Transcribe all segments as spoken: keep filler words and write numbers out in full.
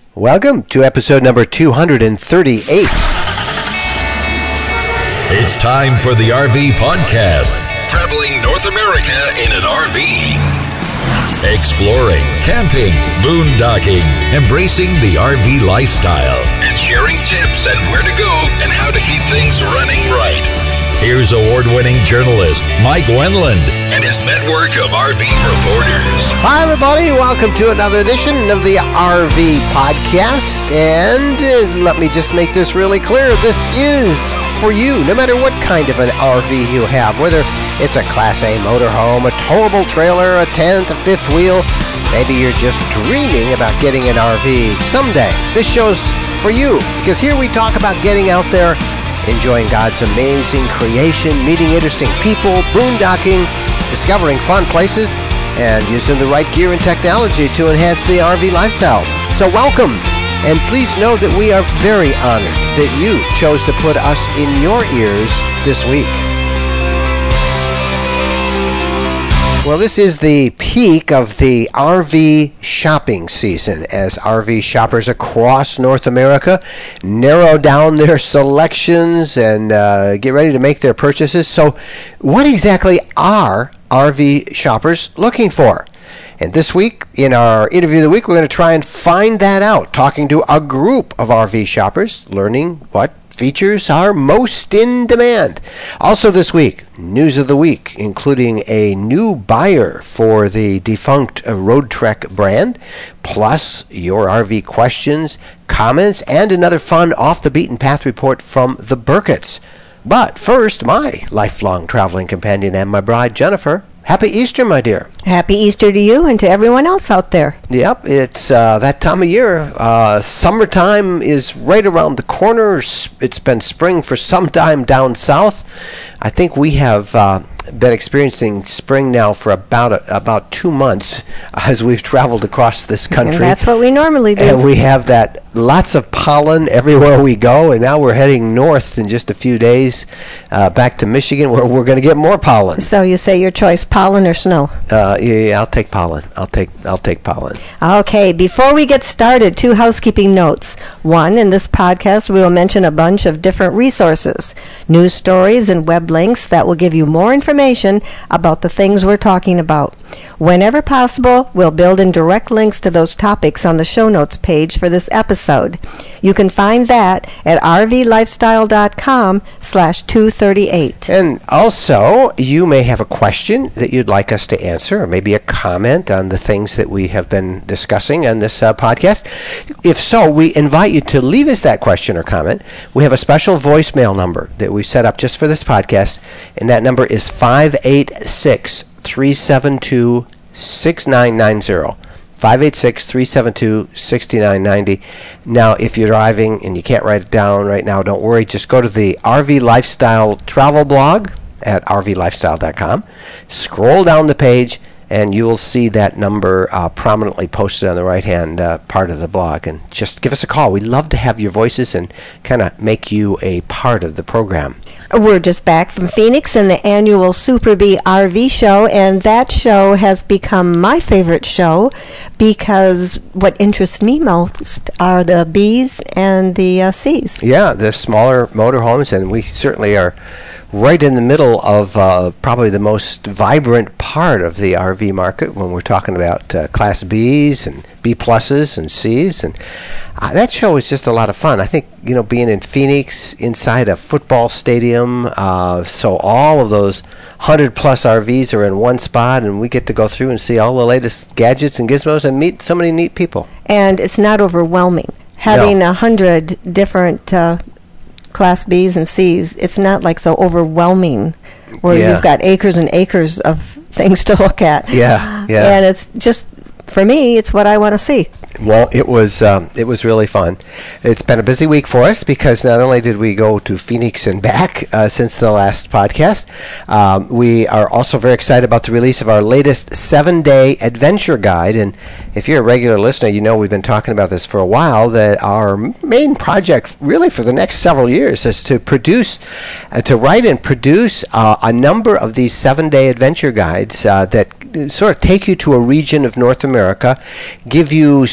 Welcome to episode number two hundred thirty-eight. It's time for the R V Podcast. Traveling North America in an R V. Exploring, camping, boondocking, embracing the R V lifestyle, and sharing tips and where to go and how to keep things running right. Here's award-winning journalist Mike Wendland and his network of R V reporters. Hi, everybody. Welcome to another edition of the R V Podcast. And uh, let me just make this really clear. This is for you, no matter what kind of an R V you have, whether it's a Class A motorhome, a towable trailer, a tent, a fifth wheel. Maybe you're just dreaming about getting an R V someday. This show's for you, because here we talk about getting out there, enjoying God's amazing creation, meeting interesting people, boondocking, discovering fun places, and using the right gear and technology to enhance the R V lifestyle. So welcome, and please know that we are very honored that you chose to put us in your ears this week. Well, this is the peak of the R V shopping season as R V shoppers across North America narrow down their selections and uh, get ready to make their purchases. So what exactly are R V shoppers looking for? And this week, in our interview of the week, we're going to try and find that out, talking to a group of R V shoppers, learning what features are most in demand. Also this week, news of the week, including a new buyer for the defunct Roadtrek brand, plus your R V questions, comments, and another fun off-the-beaten-path report from the Burketts. But first, my lifelong traveling companion and my bride, Jennifer. Happy Easter, my dear. Happy Easter to you and to everyone else out there. Yep, it's uh, that time of year. Uh, summertime is right around the corner. It's been spring for some time down south. I think we have uh, been experiencing spring now for about a, about two months as we've traveled across this country. And that's what we normally do. And we have that lots of pollen everywhere we go, and now we're heading north in just a few days uh, back to Michigan, where we're going to get more pollen. So you say your choice, pollen or snow? Uh, yeah, I'll take pollen. I'll take I'll take pollen. Okay, before we get started, two housekeeping notes. One, in this podcast, we will mention a bunch of different resources, news stories, and web links that will give you more information about the things we're talking about. Whenever possible, we'll build in direct links to those topics on the show notes page for this episode. You can find that at rvlifestyle.com slash 238. And also, you may have a question that you'd like us to answer, or maybe a comment on the things that we have been discussing on this uh, podcast. If so, we invite you to leave us that question or comment. We have a special voicemail number that we set up just for this podcast, and that number is five eight six, three seven two, six nine nine zero. five eight six, three seven two, six nine nine zero. Now, if you're driving and you can't write it down right now, don't worry. Just go to the R V Lifestyle travel blog at r v lifestyle dot com. Scroll down the page, and you will see that number uh, prominently posted on the right-hand uh, part of the blog. And just give us a call. We'd love to have your voices and kind of make you a part of the program. We're just back from Phoenix and the annual Super Bee R V show, and that show has become my favorite show because what interests me most are the B's and the uh, C's. Yeah, the smaller motorhomes, and we certainly are right in the middle of uh, probably the most vibrant part of the R V market when we're talking about uh, Class B's and B pluses and C's, and uh, that show is just a lot of fun. I think, you know, being in Phoenix inside a football stadium, uh, so all of those one hundred plus R Vs are in one spot, and we get to go through and see all the latest gadgets and gizmos and meet so many neat people. And it's not overwhelming. Having a no. hundred different uh, Class B's and C's, it's not like so overwhelming where yeah. you've got acres and acres of things to look at. Yeah, yeah. And it's just, for me, it's what I want to see. Well, it was um, it was really fun. It's been a busy week for us because not only did we go to Phoenix and back uh, since the last podcast, um, we are also very excited about the release of our latest seven-day adventure guide. And if you're a regular listener, you know we've been talking about this for a while, that our main project really for the next several years is to produce, uh, to write and produce uh, a number of these seven-day adventure guides uh, that sort of take you to a region of North America, give you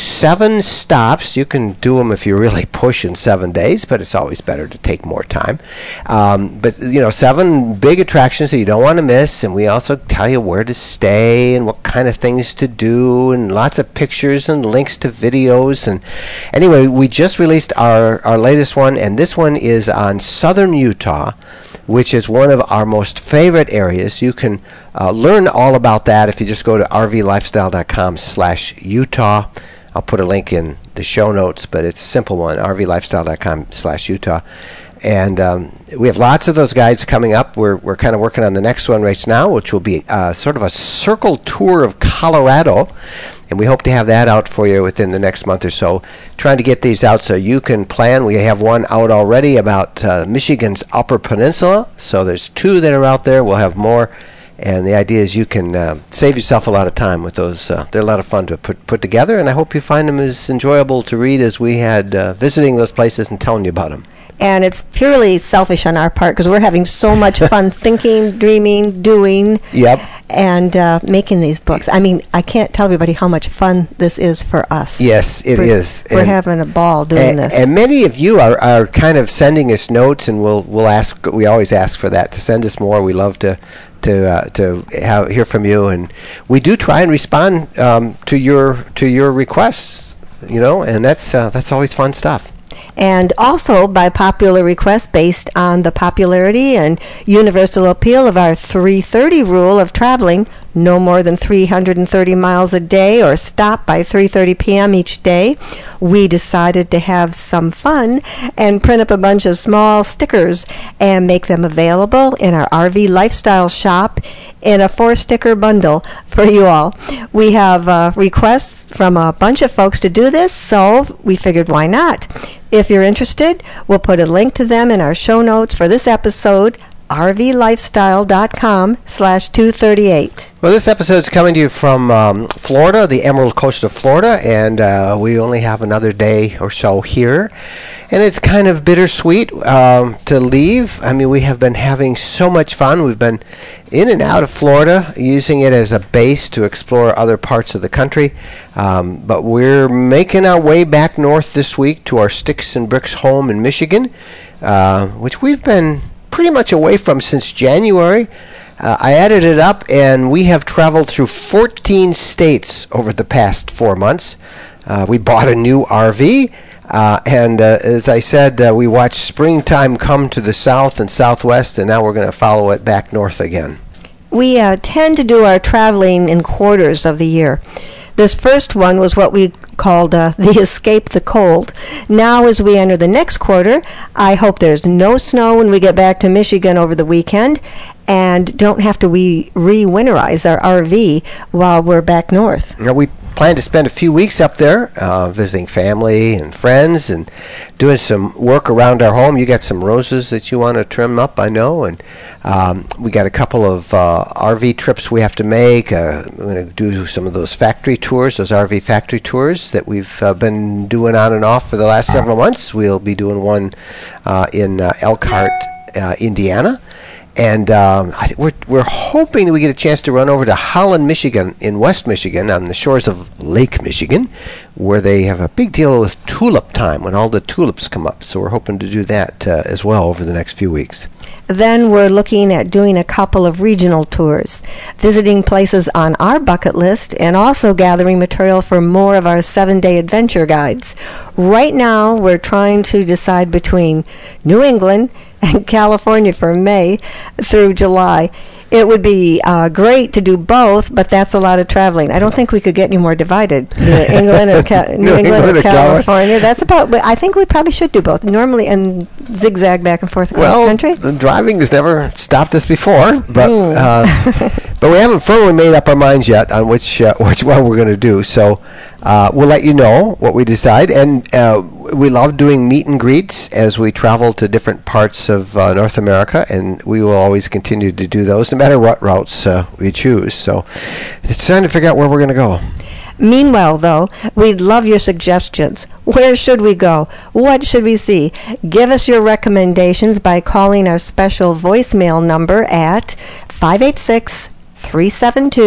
seven stops. You can do them if you really push in seven days, but it's always better to take more time. Um, but, you know, seven big attractions that you don't want to miss, and we also tell you where to stay and what kind of things to do, and lots of pictures and links to videos. And anyway, we just released our, our latest one, and this one is on southern Utah, which is one of our most favorite areas. You can uh, learn all about that if you just go to r v lifestyle dot com slash Utah. I'll put a link in the show notes, but it's a simple one, r v lifestyle dot com slash Utah. And um, we have lots of those guides coming up. We're we're kind of working on the next one right now, which will be uh, sort of a circle tour of Colorado. And we hope to have that out for you within the next month or so. Trying to get these out so you can plan. We have one out already about uh, Michigan's Upper Peninsula. So there's two that are out there. We'll have more. And the idea is you can uh, save yourself a lot of time with those. Uh, they're a lot of fun to put, put together. And I hope you find them as enjoyable to read as we had uh, visiting those places and telling you about them. And it's purely selfish on our part because we're having so much fun thinking, dreaming, doing, yep. and uh, making these books. I mean, I can't tell everybody how much fun this is for us. Yes, it we're, is. We're and, having a ball doing and, this. And many of you are, are kind of sending us notes, and we'll we'll ask. We always ask for that to send us more. We love to to uh, to have, hear from you, and we do try and respond um, to your to your requests. You know, and that's uh, that's always fun stuff. And also, by popular request, based on the popularity and universal appeal of our three thirty rule of traveling, no more than three hundred thirty miles a day or stop by three thirty p.m. each day, we decided to have some fun and print up a bunch of small stickers and make them available in our R V Lifestyle shop in a four-sticker bundle for you all. We have uh, requests from a bunch of folks to do this, so we figured why not? If you're interested, we'll put a link to them in our show notes for this episode, r v lifestyle dot com slash two thirty-eight. Well, this episode is coming to you from um, Florida, the Emerald Coast of Florida, and uh, we only have another day or so here. And it's kind of bittersweet um, to leave. I mean, we have been having so much fun. We've been in and out of Florida, using it as a base to explore other parts of the country. Um, but we're making our way back north this week to our Sticks and Bricks home in Michigan, uh, which we've been pretty much away from since January. Uh, I added it up, and we have traveled through fourteen states over the past four months. Uh, we bought a new R V, uh, and uh, as I said, uh, we watched springtime come to the south and southwest, and now we're going to follow it back north again. We uh, tend to do our traveling in quarters of the year. This first one was what we called uh, the Escape the Cold. Now, as we enter the next quarter, I hope there's no snow when we get back to Michigan over the weekend and don't have to we re-winterize our R V while we're back north. You know, we plan to spend a few weeks up there uh, visiting family and friends and doing some work around our home. You got some roses that you want to trim up, I know, and um, we got a couple of uh, R V trips we have to make. Uh, we're going to do some of those factory tours, those R V factory tours that we've uh, been doing on and off for the last several months. We'll be doing one uh, in uh, Elkhart, uh, Indiana. And um, I th- we're we're hoping that we get a chance to run over to Holland, Michigan, in West Michigan, on the shores of Lake Michigan, where they have a big deal with tulip time when all the tulips come up. So we're hoping to do that uh, as well over the next few weeks. Then we're looking at doing a couple of regional tours, visiting places on our bucket list, and also gathering material for more of our seven-day adventure guides. Right now, we're trying to decide between New England and California for May through July. It would be uh, great to do both, but that's a lot of traveling. I don't think we could get any more divided. New England or Ca- New, New England, England or California. California. That's about. But I think we probably should do both normally and zigzag back and forth across well, the country. Well, driving has never stopped us before, but mm. uh, but we haven't firmly made up our minds yet on which uh, which one we're going to do. So uh, we'll let you know what we decide, and uh, we love doing meet and greets as we travel to different parts of uh, North America, and we will always continue to do those, no matter what routes uh, we choose. So it's time to figure out where we're going to go. Meanwhile, though, we'd love your suggestions. Where should we go? What should we see? Give us your recommendations by calling our special voicemail number at five eight six, three seven two,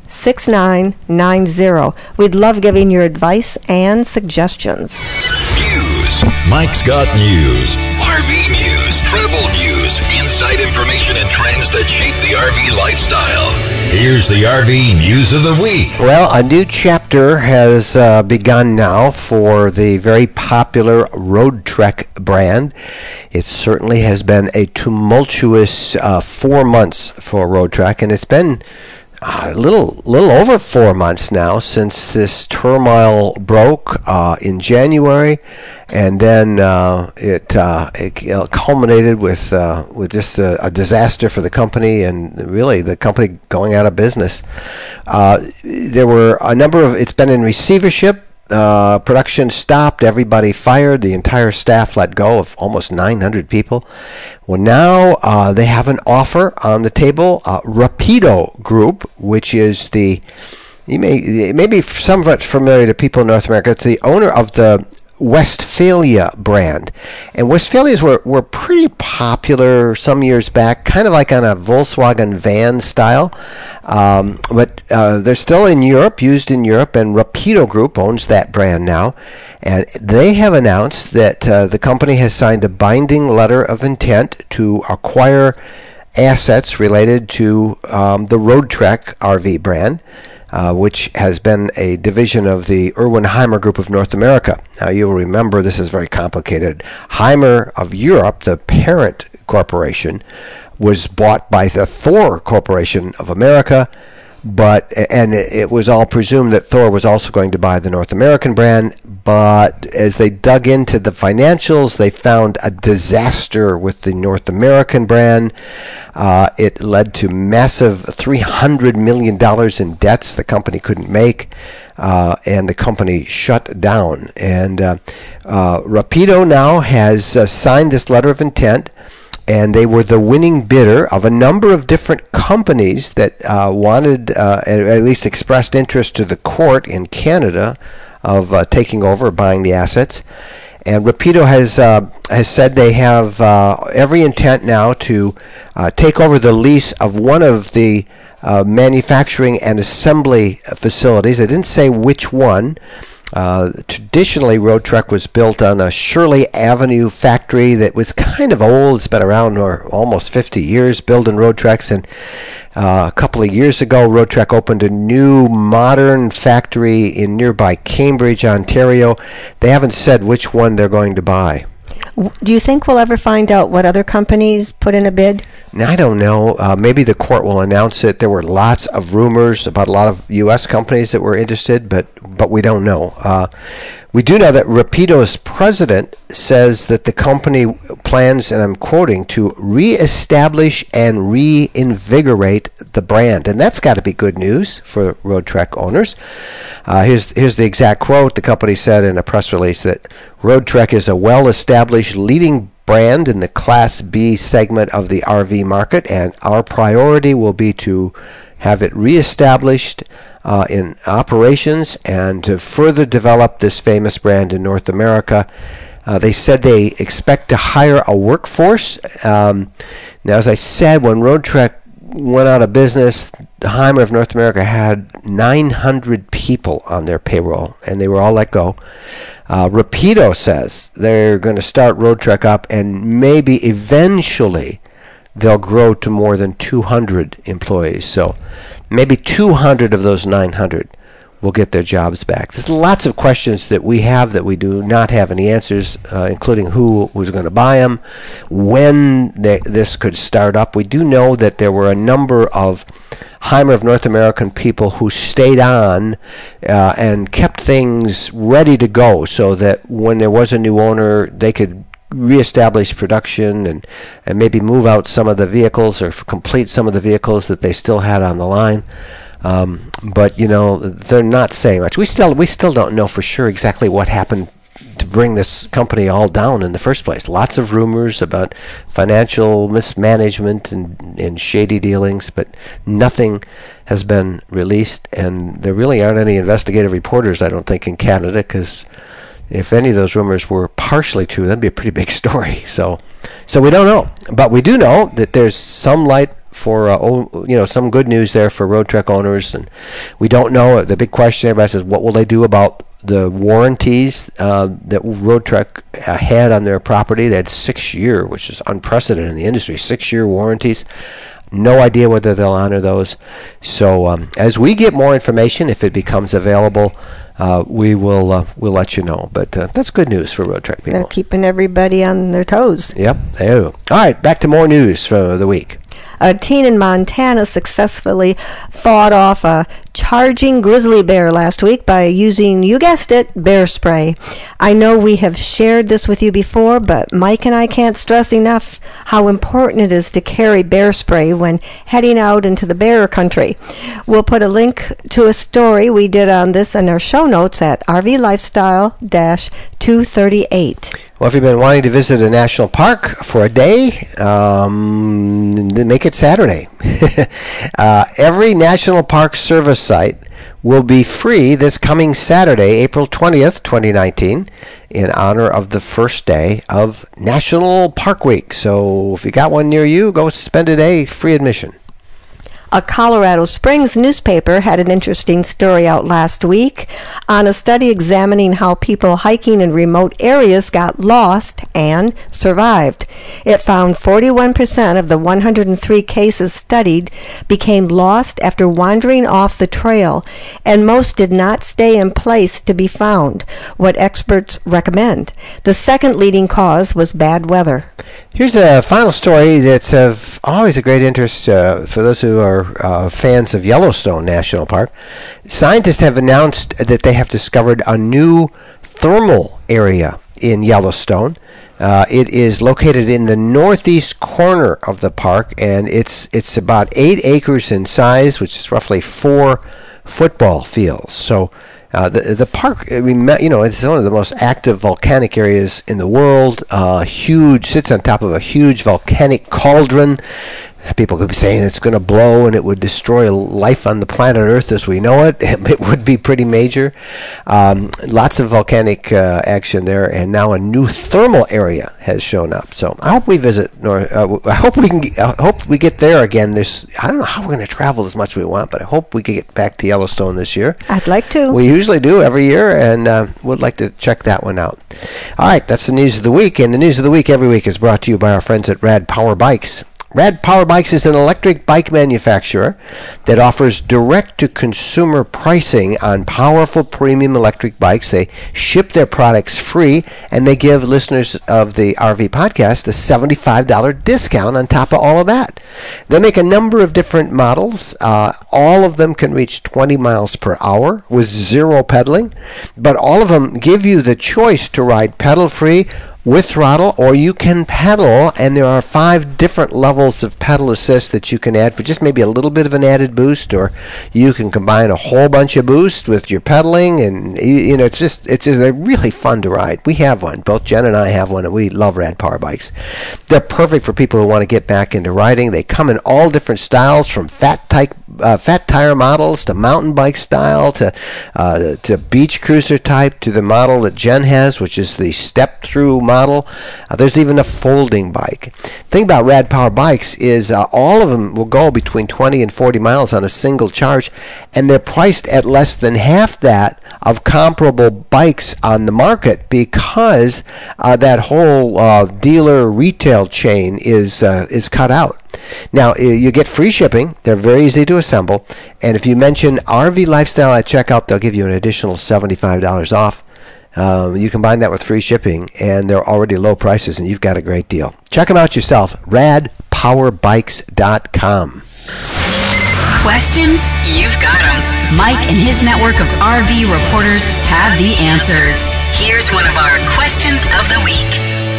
six nine nine zero. We'd love giving your advice and suggestions. News. Mike's got news. R V news, travel news, inside information and trends that shape the R V lifestyle. Here's the R V News of the Week. Well, a new chapter has uh, begun now for the very popular Roadtrek brand. It certainly has been a tumultuous uh, four months for Roadtrek, and it's been a little, little over four months now since this turmoil broke uh, in January, and then uh, it, uh, it culminated with uh, with just a, a disaster for the company, and really the company going out of business. Uh, there were a number of. It's been in receivership. Uh, production stopped, everybody fired, the entire staff let go of almost nine hundred people. Well, now uh, they have an offer on the table. Uh, Rapido Group, which is the, you may, it may be somewhat familiar to people in North America, it's the owner of the Westphalia brand. And Westphalias were, were pretty popular some years back, kind of like on a Volkswagen van style. Um, but uh, they're still in Europe, used in Europe, and Rapido Group owns that brand now. And they have announced that uh, the company has signed a binding letter of intent to acquire assets related to um, the Roadtrek R V brand. Uh, which has been a division of the Erwin Hymer Group of North America. Now, you'll remember this is very complicated. Hymer of Europe, the parent corporation, was bought by the Thor Corporation of America, but and it was all presumed that Thor was also going to buy the North American brand. But as they dug into the financials, they found a disaster with the North American brand. Uh, it led to massive three hundred million dollars in debts the company couldn't make, uh, and the company shut down. And uh, uh, Rapido now has uh, signed this letter of intent, and they were the winning bidder of a number of different companies that uh, wanted, uh, at least expressed interest to the court in Canada of uh, taking over, buying the assets. And Rapido has uh, has said they have uh, every intent now to uh, take over the lease of one of the uh, manufacturing and assembly facilities. They didn't say which one. Uh, traditionally, Roadtrek was built on a Shirley Avenue factory that was kind of old. It's been around for almost fifty years, building Roadtreks. And uh, a couple of years ago, Roadtrek opened a new modern factory in nearby Cambridge, Ontario. They haven't said which one they're going to buy. Do you think we'll ever find out what other companies put in a bid? I don't know. Uh, maybe the court will announce it. There were lots of rumors about a lot of U S companies that were interested, but but we don't know. Uh, we do know that Rapido's president says that the company plans, and I'm quoting, to reestablish and reinvigorate the brand. And that's got to be good news for Roadtrek owners. Uh, here's, here's the exact quote. The company said in a press release that Roadtrek is a well-established leading brand in the Class B segment of the R V market, and our priority will be to have it reestablished uh, in operations and to further develop this famous brand in North America. Uh, they said they expect to hire a workforce. Um, now, as I said, when Roadtrek went out of business, Hymer of North America had nine hundred people on their payroll, and they were all let go. Uh, Rapido says they're going to start Roadtrek up, and maybe eventually they'll grow to more than two hundred employees. So maybe two hundred of those nine hundred will get their jobs back. There's lots of questions that we have that we do not have any answers, uh, including who was going to buy them, when they, this could start up. We do know that there were a number of Hymer of North American people who stayed on uh, and kept things ready to go so that when there was a new owner, they could reestablish production and, and maybe move out some of the vehicles or complete some of the vehicles that they still had on the line. Um, but you know, they're not saying much. We still we still don't know for sure exactly what happened to bring this company all down in the first place. Lots of rumors about financial mismanagement and, and shady dealings, but nothing has been released, and there really aren't any investigative reporters, I don't think, in Canada, because if any of those rumors were partially true, that'd be a pretty big story. So, so we don't know, but we do know that there's some light for uh, oh, you know, some good news there for Road Trek owners. And we don't know. The big question everybody says, what will they do about the warranties uh, that Road Trek uh, had on their property? They had six year, which is unprecedented in the industry, six year warranties. No idea whether they'll honor those. So um, as we get more information, if it becomes available, uh, we will uh, we'll let you know. But uh, that's good news for Road Trek people. They're keeping everybody on their toes. Yep. There. All right, back to more news for the week. A teen in Montana successfully fought off a charging grizzly bear last week by using, you guessed it, bear spray. I know we have shared this with you before, but Mike and I can't stress enough how important it is to carry bear spray when heading out into the bear country. We'll put a link to a story we did on this in our show notes at R V Lifestyle two thirty-eight. Well, if you've been wanting to visit a national park for a day, um, then make it Saturday. uh, every National Park Service site will be free this coming Saturday, April twentieth, twenty nineteen, in honor of the first day of National Park Week. So if you got one near you, go spend a day, free admission. A Colorado Springs newspaper had an interesting story out last week on a study examining how people hiking in remote areas got lost and survived. It found forty-one percent of the one hundred three cases studied became lost after wandering off the trail, and most did not stay in place to be found, what experts recommend. The second leading cause was bad weather. Here's a final story that's of always a great interest uh, for those who are uh, fans of Yellowstone National Park. Scientists have announced that they have discovered a new thermal area in Yellowstone. Uh, it is located in the northeast corner of the park, and it's it's about eight acres in size, which is roughly four football fields. So Uh, the the park, I mean, you know, it's one of the most active volcanic areas in the world. Uh, huge, sits on top of a huge volcanic cauldron. People could be saying it's going to blow and it would destroy life on the planet Earth as we know it. It would be pretty major. Um, lots of volcanic uh, action there, and now a new thermal area has shown up. So I hope we visit. Nor uh, I hope we can. I hope we get there again. This I don't know how we're going to travel as much as we want, but I hope we can get back to Yellowstone this year. I'd like to. We usually do every year, and uh, would like to check that one out. All right, that's the news of the week, and the news of the week every week is brought to you by our friends at Rad Power Bikes. Rad Power Bikes is an electric bike manufacturer that offers direct-to-consumer pricing on powerful premium electric bikes. They ship their products free, and they give listeners of the R V podcast a seventy-five dollars discount on top of all of that. They make a number of different models. Uh, all of them can reach twenty miles per hour with zero pedaling, but all of them give you the choice to ride pedal-free with throttle, or you can pedal, and there are five different levels of pedal assist that you can add for just maybe a little bit of an added boost, or you can combine a whole bunch of boost with your pedaling, and you know it's just it's just really fun to ride. We have one, both Jen and I have one, and we love Rad Power Bikes. They're perfect for people who want to get back into riding. They come in all different styles, from fat type uh, fat tire models to mountain bike style to uh, to beach cruiser type to the model that Jen has, which is the step through model. Model. Uh, there's even a folding bike. The thing about Rad Power Bikes is uh, all of them will go between twenty and forty miles on a single charge, and they're priced at less than half that of comparable bikes on the market, because uh, that whole uh, dealer retail chain is uh, is cut out. Now, you get free shipping. They're very easy to assemble, and if you mention R V Lifestyle at checkout, they'll give you an additional seventy-five dollars off. Um, you combine that with free shipping, and they're already low prices, and you've got a great deal. Check them out yourself, rad power bikes dot com. Questions? You've got them. Mike and his network of R V reporters have the answers. Here's one of our questions of the week.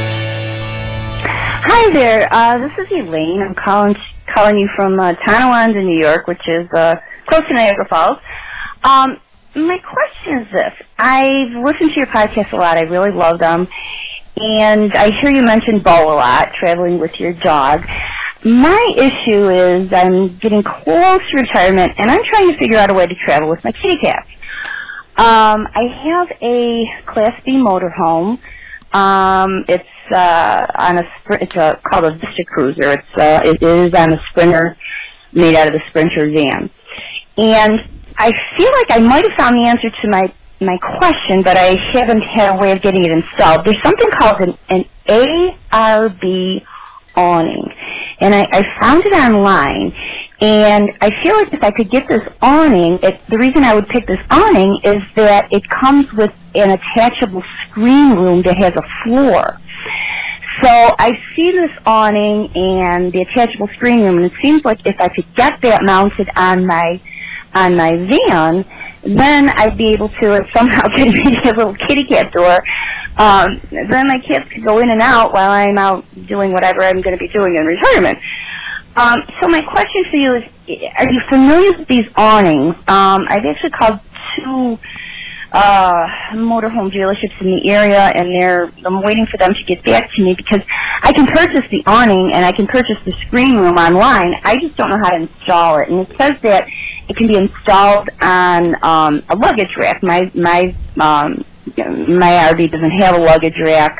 Hi there. Uh, this is Elaine. I'm calling calling you from uh, Tonawanda, New York, which is uh, close to Niagara Falls. Um, My question is this. I've listened to your podcast a lot. I really love them. And I hear you mention Bo a lot, traveling with your dog. My issue is I'm getting close to retirement, and I'm trying to figure out a way to travel with my kitty cats. Um, I have a Class B motorhome. Um, it's uh, on a spr- it's a, called a Vista Cruiser. It's uh, it is on a Sprinter, made out of a Sprinter van. And I feel like I might have found the answer to my my question, but I haven't had a way of getting it installed. There's something called an, an A R B awning, and I, I found it online. And I feel like if I could get this awning, it, the reason I would pick this awning is that it comes with an attachable screen room that has a floor. So I see this awning and the attachable screen room, and it seems like if I could get that mounted on my on my van, then I'd be able to somehow get maybe a little kitty cat door. Um, then my cats could go in and out while I'm out doing whatever I'm going to be doing in retirement. Um, so my question for you is, are you familiar with these awnings? Um, I've actually called two uh, motorhome dealerships in the area, and they're I'm waiting for them to get back to me because I can purchase the awning and I can purchase the screen room online. I just don't know how to install it. And it says that it can be installed on um, a luggage rack. My my um, my R V doesn't have a luggage rack.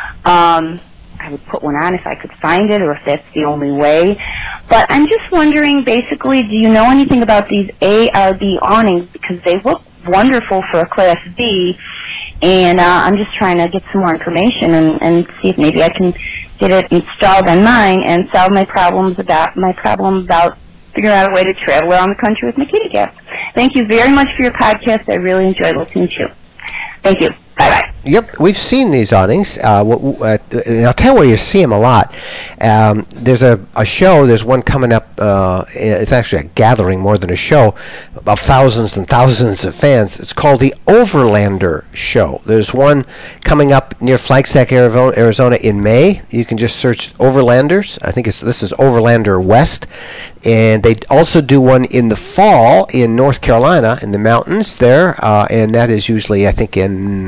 Um, I would put one on if I could find it, or if that's the only way. But I'm just wondering, basically, do you know anything about these A R B awnings? Because they look wonderful for a Class B, and uh, I'm just trying to get some more information and, and see if maybe I can get it installed on mine and solve my problems about my problem about figuring out a way to travel around the country with my kitty cat. Thank you very much for your podcast. I really enjoyed listening to you. Thank you. Bye-bye. Yep, we've seen these awnings. Uh, w- w- uh, and I'll tell you where you see them a lot. Um, there's a, a show, there's one coming up, uh, it's actually a gathering more than a show, of thousands and thousands of fans. It's called the Overlander Show. There's one coming up near Flagstaff, Arizona in May. You can just search Overlanders. I think it's this is Overlander West. And they also do one in the fall in North Carolina, in the mountains there, uh, and that is usually, I think,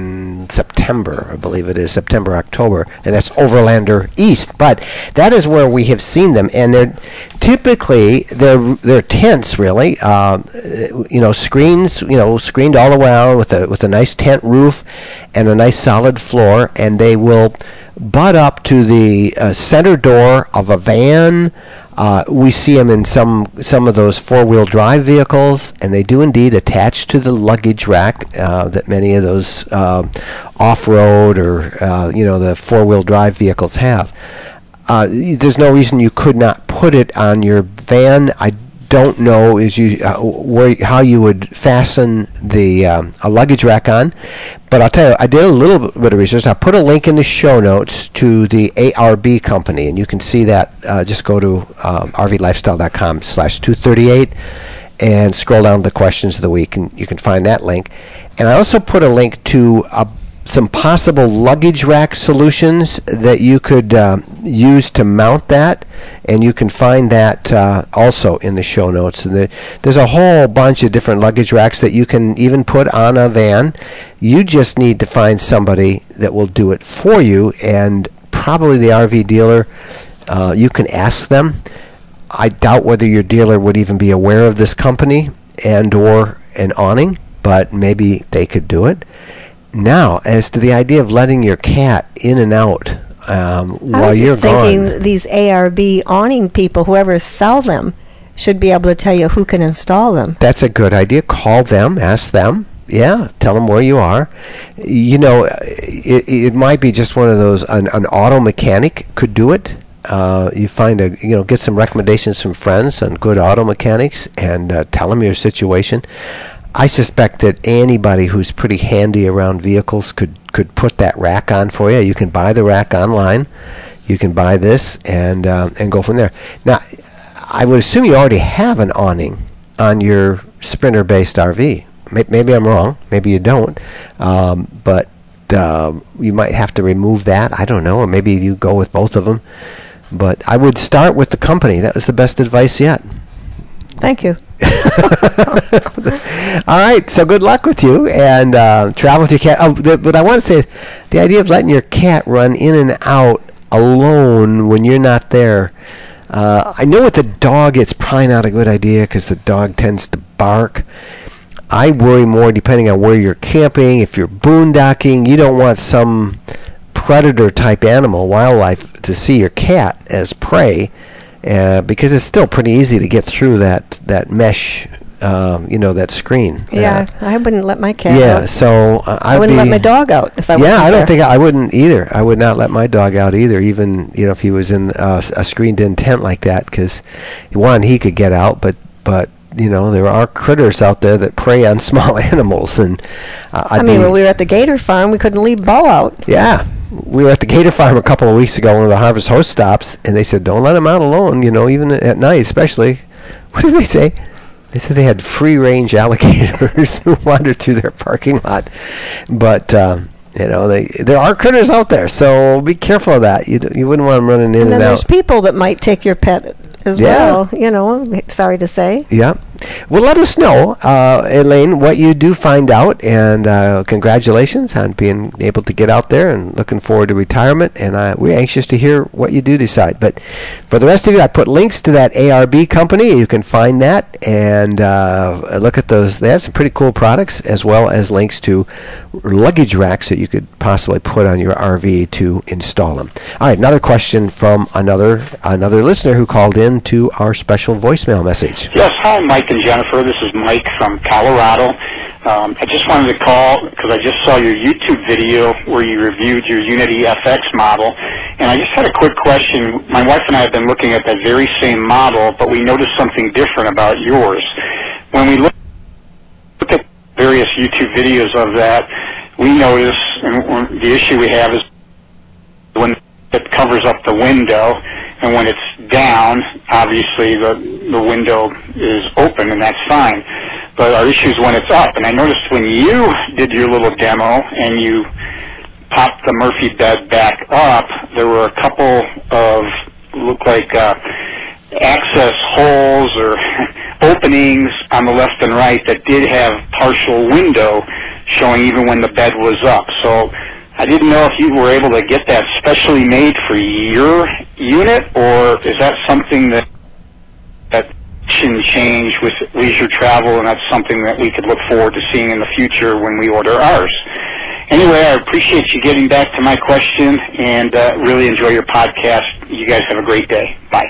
in September, I believe it is, September, October, and that's Overlander East. But that is where we have seen them, and they're typically, they're, they're tents, really, uh, you know, screens, you know, screened all around with a, with a nice tent roof and a nice solid floor, and they will butt up to the uh, center door of a van. Uh, we see them in some some of those four-wheel drive vehicles, and they do indeed attach to the luggage rack uh, that many of those uh, off-road or uh, you know the four-wheel drive vehicles have. Uh, there's no reason you could not put it on your van. I don't know is you uh, where how you would fasten the um, a luggage rack on, but I'll tell you, I did a little bit of research. I put a link in the show notes to the A R B company, and you can see that. Uh, just go to um, r v lifestyle dot com slash two thirty-eight and scroll down to the questions of the week, and you can find that link. And I also put a link to a some possible luggage rack solutions that you could uh, use to mount that, and you can find that uh, also in the show notes. And the, there's a whole bunch of different luggage racks that you can even put on a van. You just need to find somebody that will do it for you, and probably the R V dealer, uh, you can ask them. I doubt whether your dealer would even be aware of this company and or an awning, but maybe they could do it. Now, as to the idea of letting your cat in and out um, while you're gone. I was just thinking these A R B awning people, whoever sell them, should be able to tell you who can install them. That's a good idea. Call them, ask them. Yeah, tell them where you are. You know, it, it might be just one of those, an, an auto mechanic could do it. Uh, you find a, you know, get some recommendations from friends on good auto mechanics and uh, tell them your situation. I suspect that anybody who's pretty handy around vehicles could, could put that rack on for you. You can buy the rack online. You can buy this and uh, and go from there. Now, I would assume you already have an awning on your Sprinter-based R V. Maybe I'm wrong. Maybe you don't. Um, but uh, you might have to remove that. I don't know. Or maybe you go with both of them. But I would start with the company. That was the best advice yet. Thank you. All right, so good luck with you, and uh, travel with your cat. Oh, the, but I want to say, the idea of letting your cat run in and out alone when you're not there, uh, I know with the dog it's probably not a good idea because the dog tends to bark. I worry more depending on where you're camping. If you're boondocking, you don't want some predator type animal, wildlife, to see your cat as prey, uh, because it's still pretty easy to get through that that mesh, um, you know, that screen. Yeah, uh, I wouldn't let my cat yeah, out. so uh, I wouldn't be, let my dog out if I Yeah, wasn't I don't there. think I, I wouldn't either. I would not let my dog out either, even you know if he was in uh, a screened-in tent like that, because one, he could get out, but but. You know, there are critters out there that prey on small animals, and uh, I'd I mean, be, when we were at the Gator Farm, we couldn't leave Bo out. yeah, we were at the Gator Farm a couple of weeks ago, one of the Harvest Host stops, and they said, "Don't let him out alone." You know, even at night, especially. What did they say? They said they had free-range alligators who wandered through their parking lot, but. Um, You know, they there are critters out there, so be careful of that. You d- you wouldn't want them running in And then and there's out. people that might take your pet as Yeah. well. You know, sorry to say. Yeah. Well, let us know, uh, Elaine, what you do find out, and uh, congratulations on being able to get out there and looking forward to retirement. And uh, we're anxious to hear what you do decide. But for the rest of you, I put links to that A R B company. You can find that and uh, look at those. They have some pretty cool products, as well as links to luggage racks that you could possibly put on your R V to install them. All right, another question from another another listener who called in to our special voicemail message. Yes, hi, Mike and Jennifer. This is Mike from Colorado. Um, I just wanted to call because I just saw your YouTube video where you reviewed your Unity F X model, and I just had a quick question. My wife and I have been looking at that very same model, but we noticed something different about yours. When we look at various YouTube videos of that, we notice, and the issue we have is when it covers up the window, and when it's down, obviously the the window is open, and that's fine. But our issue is when it's up. And I noticed when you did your little demo and you popped the Murphy bed back up, there were a couple of, look like uh, access holes or openings on the left and right that did have partial window showing even when the bed was up. So I didn't know if you were able to get that specially made for your unit, or is that something that that can change with leisure travel, and that's something that we could look forward to seeing in the future when we order ours. Anyway, I appreciate you getting back to my question, and uh, really enjoy your podcast. You guys have a great day. Bye.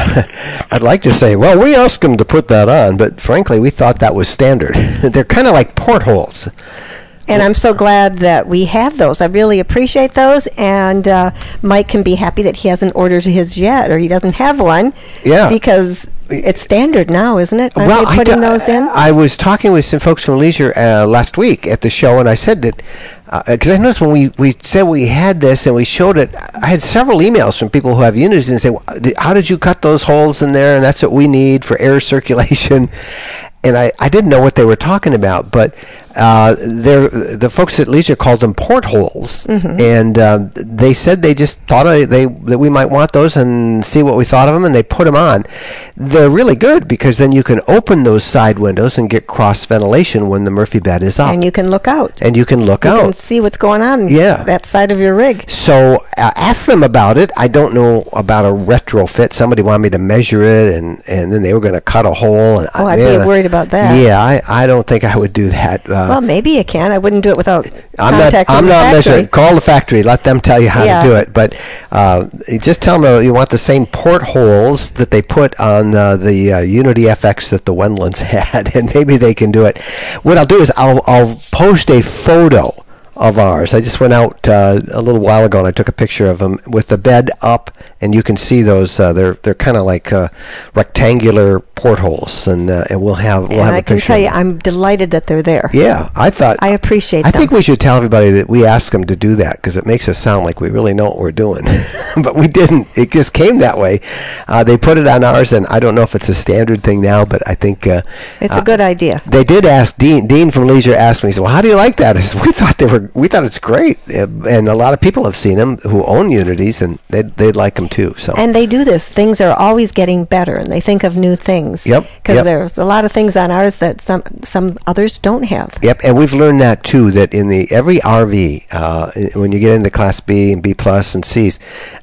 I'd like to say, well, we asked them to put that on, but frankly, we thought that was standard. They're kind of like portholes. And I'm so glad that we have those. I really appreciate those. And uh, Mike can be happy that he hasn't ordered his yet, or he doesn't have one. Yeah. Because it's standard now, isn't it? Aren't well, they putting I, those in? I was talking with some folks from Leisure uh, last week at the show, and I said that, because uh, I noticed when we, we said we had this and we showed it, I had several emails from people who have Unities and say, well, how did you cut those holes in there? And that's what we need for air circulation. And I, I didn't know what they were talking about, but uh, the folks at Leisure called them portholes, mm-hmm. and uh, they said they just thought they that we might want those and see what we thought of them, and they put them on. They're really good because then you can open those side windows and get cross ventilation when the Murphy bed is up, and you can look out. And you can look you out. You can see what's going on. Yeah. That side of your rig. So uh, ask them about it. I don't know about a retrofit. Somebody wanted me to measure it, and, and then they were going to cut a hole. And oh, I, I'd man, be worried about that. Yeah, I, I don't think I would do that. Uh, well, maybe you can. I wouldn't do it without I'm not. contacting I'm the not factory. measuring. Call the factory. Let them tell you how yeah. to do it. But uh, just tell them you want the same portholes that they put on uh, the uh, Unity F X that the Wendlands had, and maybe they can do it. What I'll do is I'll I'll post a photo of ours. I just went out uh, a little while ago and I took a picture of them with the bed up, and you can see those. Uh, they're they're kind of like uh, rectangular portholes, and uh, and we'll have we'll and have I a picture. can tell you, I'm delighted that they're there. Yeah, I thought I appreciate. I them. think we should tell everybody that we asked them to do that because it makes us sound like we really know what we're doing, but we didn't. It just came that way. Uh, they put it on ours, and I don't know if it's a standard thing now, but I think uh, it's uh, a good idea. They did ask Dean. Dean from Leisure asked me. He said, "Well, how do you like that?" I said, "We thought they were. We thought it's great, and a lot of people have seen them who own Unities, and they they'd like them too." So and they do this. Things are always getting better, and they think of new things. Yep. Because yep. there's a lot of things on ours that some some others don't have. Yep, and we've learned that too. That in the every R V, uh, when you get into Class B and B plus and C's,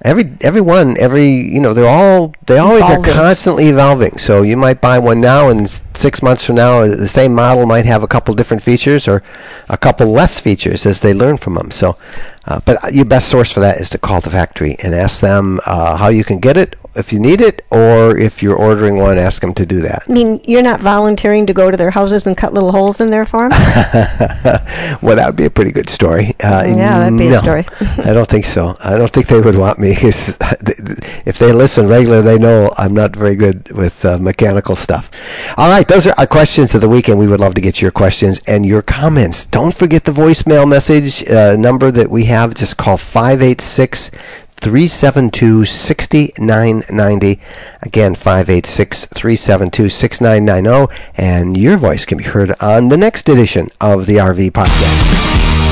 every everyone, every you know, they're all they always Evolving. are constantly evolving. So you might buy one now, and s- six months from now, the same model might have a couple different features or a couple less features as they learn from them. So, uh, but your best source for that is to call the factory and ask them uh, how you can get it, if you need it, or if you're ordering one, ask them to do that. I mean, you're not volunteering to go to their houses and cut little holes in there for them? Well, that would be a pretty good story. Uh, Yeah, that'd be a no, story. I don't think so. I don't think they would want me. 'Cause if they listen regularly, they know I'm not very good with uh, mechanical stuff. All right, those are our questions of the week, and we would love to get your questions and your comments. Don't forget the voicemail message uh, number that we have. Just call five eight six, three seven two, six nine nine zero. Again, five eight six, three seven two, six nine nine zero. And your voice can be heard on the next edition of the R V Podcast.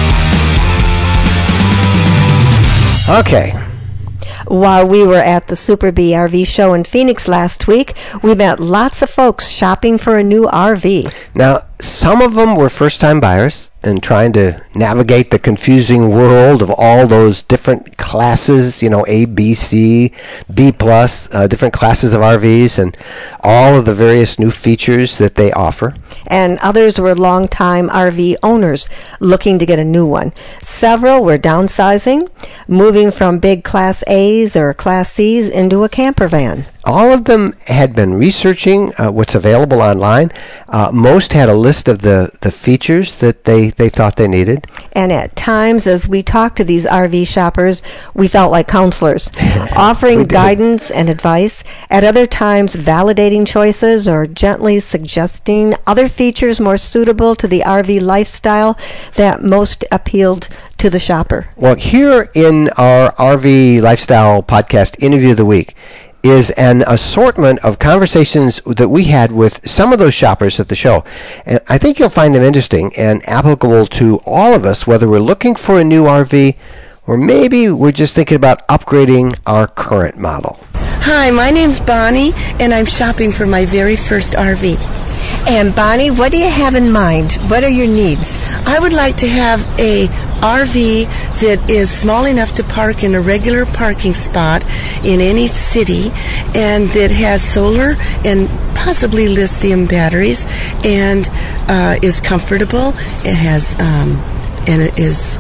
Okay. While we were at the Super Bee R V show in Phoenix last week, we met lots of folks shopping for a new R V. Now, some of them were first-time buyers and trying to navigate the confusing world of all those different classes, you know, A, B, C, B plus, uh, different classes of R Vs and all of the various new features that they offer. And others were longtime R V owners looking to get a new one. Several were downsizing, moving from big Class A's or Class C's into a camper van. All of them had been researching uh, what's available online. Uh, most had a list of the, the features that they, they thought they needed. And at times, as we talked to these R V shoppers, we felt like counselors, offering We did. guidance and advice. At other times, validating choices or gently suggesting other features more suitable to the R V lifestyle that most appealed to the shopper. Well, here in our R V Lifestyle Podcast Interview of the Week is an assortment of conversations that we had with some of those shoppers at the show. And I think you'll find them interesting and applicable to all of us, whether we're looking for a new R V or maybe we're just thinking about upgrading our current model. Hi, my name's Bonnie, and I'm shopping for my very first R V. And Bonnie, what do you have in mind? What are your needs? I would like to have a R V that is small enough to park in a regular parking spot in any city, and that has solar and possibly lithium batteries, and uh, is comfortable. It has um, and it is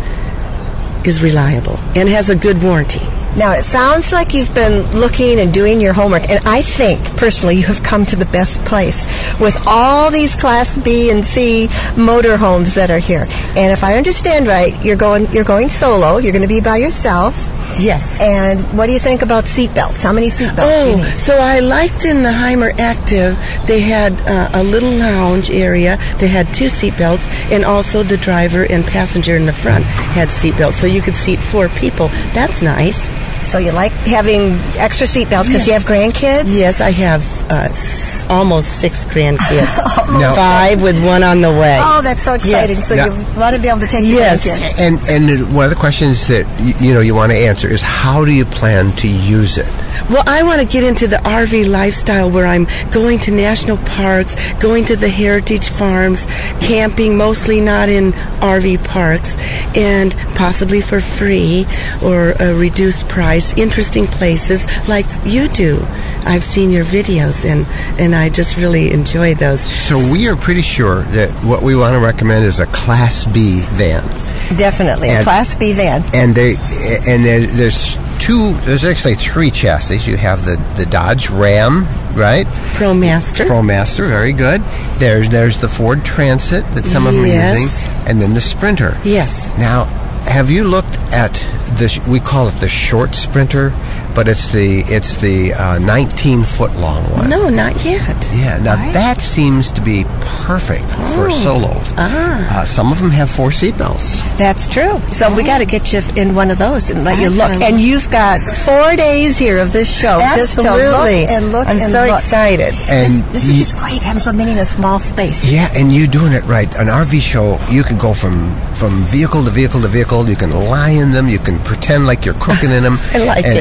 is reliable and has a good warranty. Now, it sounds like you've been looking and doing your homework, and I think, personally, you have come to the best place with all these Class B and C motorhomes that are here. And if I understand right, you're going you're going solo. You're going to be by yourself. Yes. And what do you think about seatbelts? How many seatbelts do you Oh, need? so I liked in the Heimer Active, they had uh, a little lounge area. They had two seatbelts, and also the driver and passenger in the front had seatbelts, so you could seat four people. That's nice. So you like having extra seatbelts because Yes. you have grandkids? Yes, I have uh, s- almost six grandkids. No. Five with one on the way. Oh, that's so exciting. Yes. So Yeah. you want to be able to take Yes. your grandkids. And and one of the questions that you, you know you want to answer is, how do you plan to use it? Well, I want to get into the R V lifestyle where I'm going to national parks, going to the heritage farms, camping, mostly not in R V parks, and possibly for free or a reduced price, interesting places like you do. I've seen your videos, and, and I just really enjoy those. So we are pretty sure that what we want to recommend is a Class B van. Definitely. A And- Class B van. And they and there, there's two. There's actually three chassis. You have the, the Dodge Ram, right? ProMaster. ProMaster, very good. There's there's the Ford Transit that some of them Yes. are using, and then the Sprinter. Yes. Now, have you looked at the? sh- We call it the short Sprinter, but it's the it's the uh, nineteen foot long one. No, not yet. Yeah, now that seems to be perfect for solos. Ah. Uh, some of them have four seatbelts. That's true. So we got to get you in one of those and let you look. Absolutely. And you've got four days here of this show just to Absolutely. look and look I'm and so look. excited. And This you- is just great, having so many in a small space. Yeah, and you doing it right. An R V show, you can go from, from vehicle to vehicle to vehicle. You can lie in them. You can pretend like you're cooking in them. I like and, it. And, go,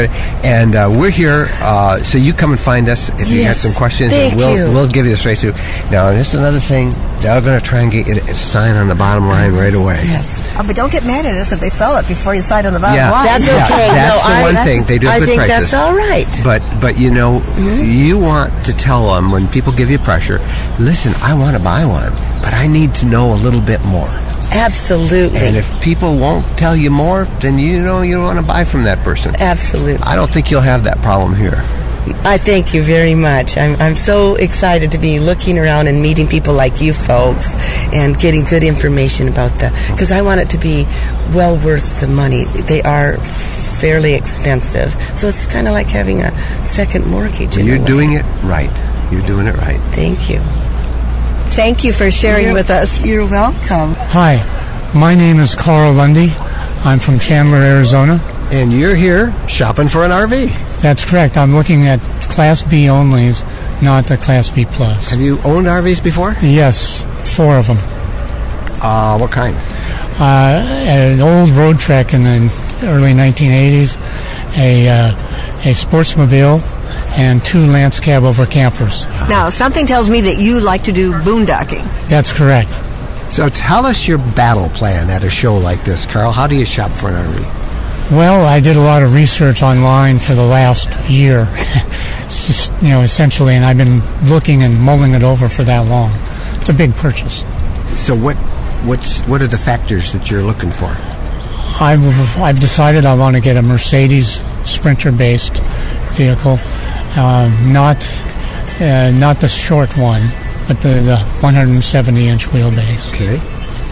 And uh, we're here, uh, so you come and find us if you got Yes. some questions. Thank and we'll, you. We'll give you this right through. Now, just another thing, they're going to try and get you to sign on the bottom line right away. Yes. Oh, but don't get mad at us if they sell it before you sign on the bottom Yeah. line. That's Yeah, okay. that's no, the I, one thing. They do I good think prices. that's all right. But, but you know, you want to tell them when people give you pressure, listen, I want to buy one, but I need to know a little bit more. Absolutely. And if people won't tell you more, then you know you don't want to buy from that person. Absolutely. I don't think you'll have that problem here. I thank you very much. I'm I'm so excited to be looking around and meeting people like you folks and getting good information about the, because I want it to be well worth the money. They are fairly expensive. So it's kind of like having a second mortgage. in a You're way. doing it right. You're doing it right. Thank you. Thank you for sharing You're- with us. You're welcome. Hi, my name is Carl Lundy. I'm from Chandler, Arizona. And you're here shopping for an R V. That's correct. I'm looking at Class B onlys, not the Class B plus. Have you owned R Vs before? Yes, four of them. Uh, what kind? Uh, an old road trek in the early nineteen eighties, a uh, a Sportsmobile, and two Lance cab over campers. Now, something tells me that you like to do boondocking. That's correct. So tell us your battle plan at a show like this, Carl. How do you shop for an R V? Well, I did a lot of research online for the last year. It's just, you know, essentially, and I've been looking and mulling it over for that long. It's a big purchase. So what what's what are the factors that you're looking for? I've, I've decided I want to get a Mercedes Sprinter-based vehicle, um, not uh, not the short one, but the, the one hundred seventy inch wheelbase. Okay.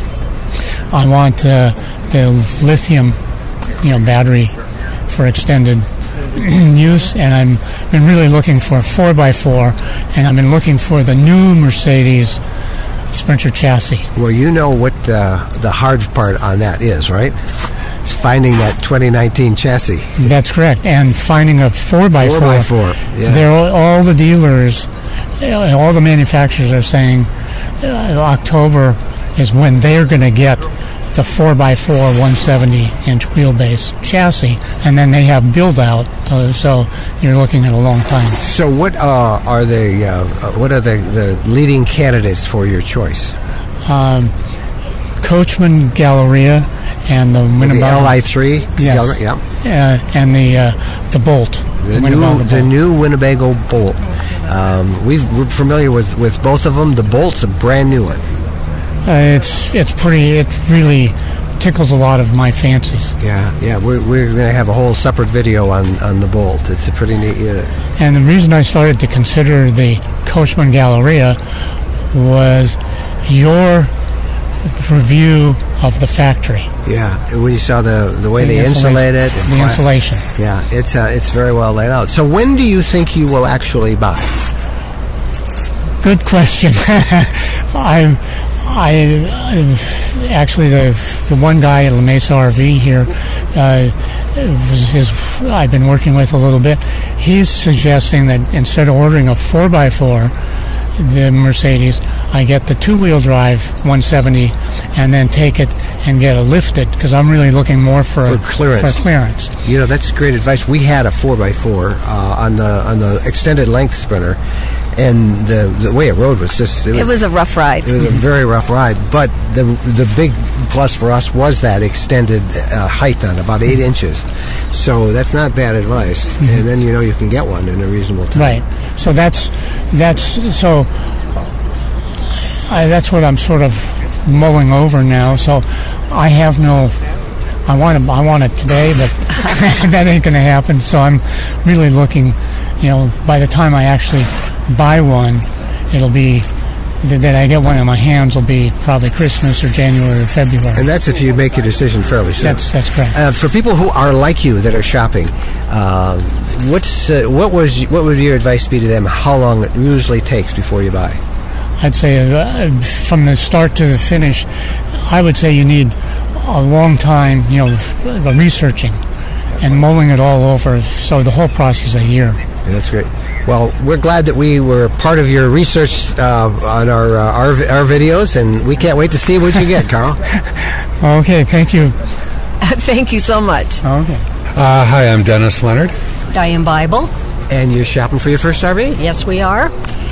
I want uh, the lithium, you know, battery for extended use, and I'm been really looking for a four by four, and I've been looking for the new Mercedes Sprinter chassis. Well, you know what uh, the hard part on that is, right? It's finding that twenty nineteen chassis. That's correct, and finding a four by four. Four by four, yeah. They're all, all the dealers, uh, all the manufacturers are saying uh, October is when they're going to get the four by four one seventy inch wheelbase chassis, and then they have build out, so, so you're looking at a long time. So what uh, are the uh, uh, what are the, the leading candidates for your choice? Um, Coachman Galleria and the The Winnebago. L I three, Yes. Gallery, yeah. Uh, and the uh, the Bolt. The Winnebago new, the Bolt. new Winnebago Bolt. Um, we've, we're familiar with, with both of them. The Bolt's a brand new one. Uh, it's it's pretty. It really tickles a lot of my fancies. Yeah, yeah. We're, we're going to have a whole separate video on, on the Bolt. It's a pretty neat unit. And the reason I started to consider the Coachman Galleria was your review of the factory. Yeah, when you saw the the way The they insulation. insulate it. and The pla- insulation. Yeah, it's uh, it's very well laid out. So when do you think you will actually buy? Good question. I, I, I actually the the one guy at La Mesa R V here, uh, was his, I've been working with a little bit. He's suggesting that instead of ordering a four by four, the Mercedes, I get the two-wheel drive one seventy, and then take it and get it lifted, because I'm really looking more for For clearance. For clearance. You know, that's great advice. We had a four by four uh, on the on the extended length Sprinter, and the the way it rode was just It was a rough ride. It was a very rough ride, but the the big plus for us was that extended uh, height on about eight inches. So that's not bad advice. And then you know you can get one in a reasonable time. Right. So that's that's so. I, that's what I'm sort of mulling over now. So I have no. I want to. I want it today, but that ain't going to happen. So I'm really looking. You know, by the time I actually buy one, it'll be that, that I get one in my hands will be probably Christmas or January or February. And that's if you make your decision fairly soon. That's that's correct. Uh, for people who are like you that are shopping, uh, what's uh, what was what would your advice be to them? How long it usually takes before you buy? I'd say uh, from the start to the finish, I would say you need a long time, you know, f- researching and mulling it all over. So the whole process is a year. Yeah, that's great. Well, we're glad that we were part of your research uh, on our, uh, our our videos, and we can't wait to see what you get, Carl. Okay, thank you. Thank you so much. Okay. Uh, hi, I'm Dennis Leonard. Diane Bible. And you're shopping for your first R V? Yes, we are.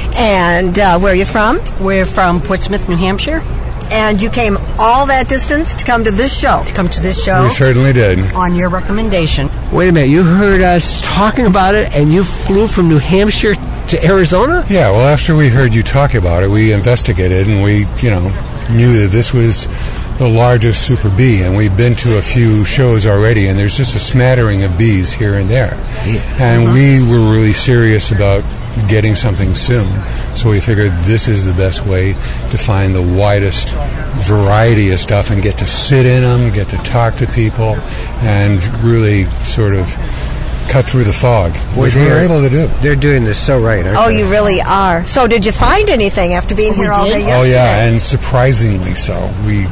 And uh, where are you from? We're from Portsmouth, New Hampshire. And you came all that distance to come to this show? To come to this show. We certainly did. On your recommendation. Wait a minute, you heard us talking about it and you flew from New Hampshire to Arizona? Yeah, well, after we heard you talk about it, we investigated and we, you know, knew that this was the largest super bee, and we've been to a few shows already, and there's just a smattering of bees here and there. Yeah. And we were really serious about getting something soon, so we figured this is the best way to find the widest variety of stuff and get to sit in them, get to talk to people, and really sort of cut through the fog, which we were able to do. They're doing this so right, aren't oh, they? you really are. So did you find anything after being oh, here all day yesterday? Oh, yeah, and surprisingly so. We.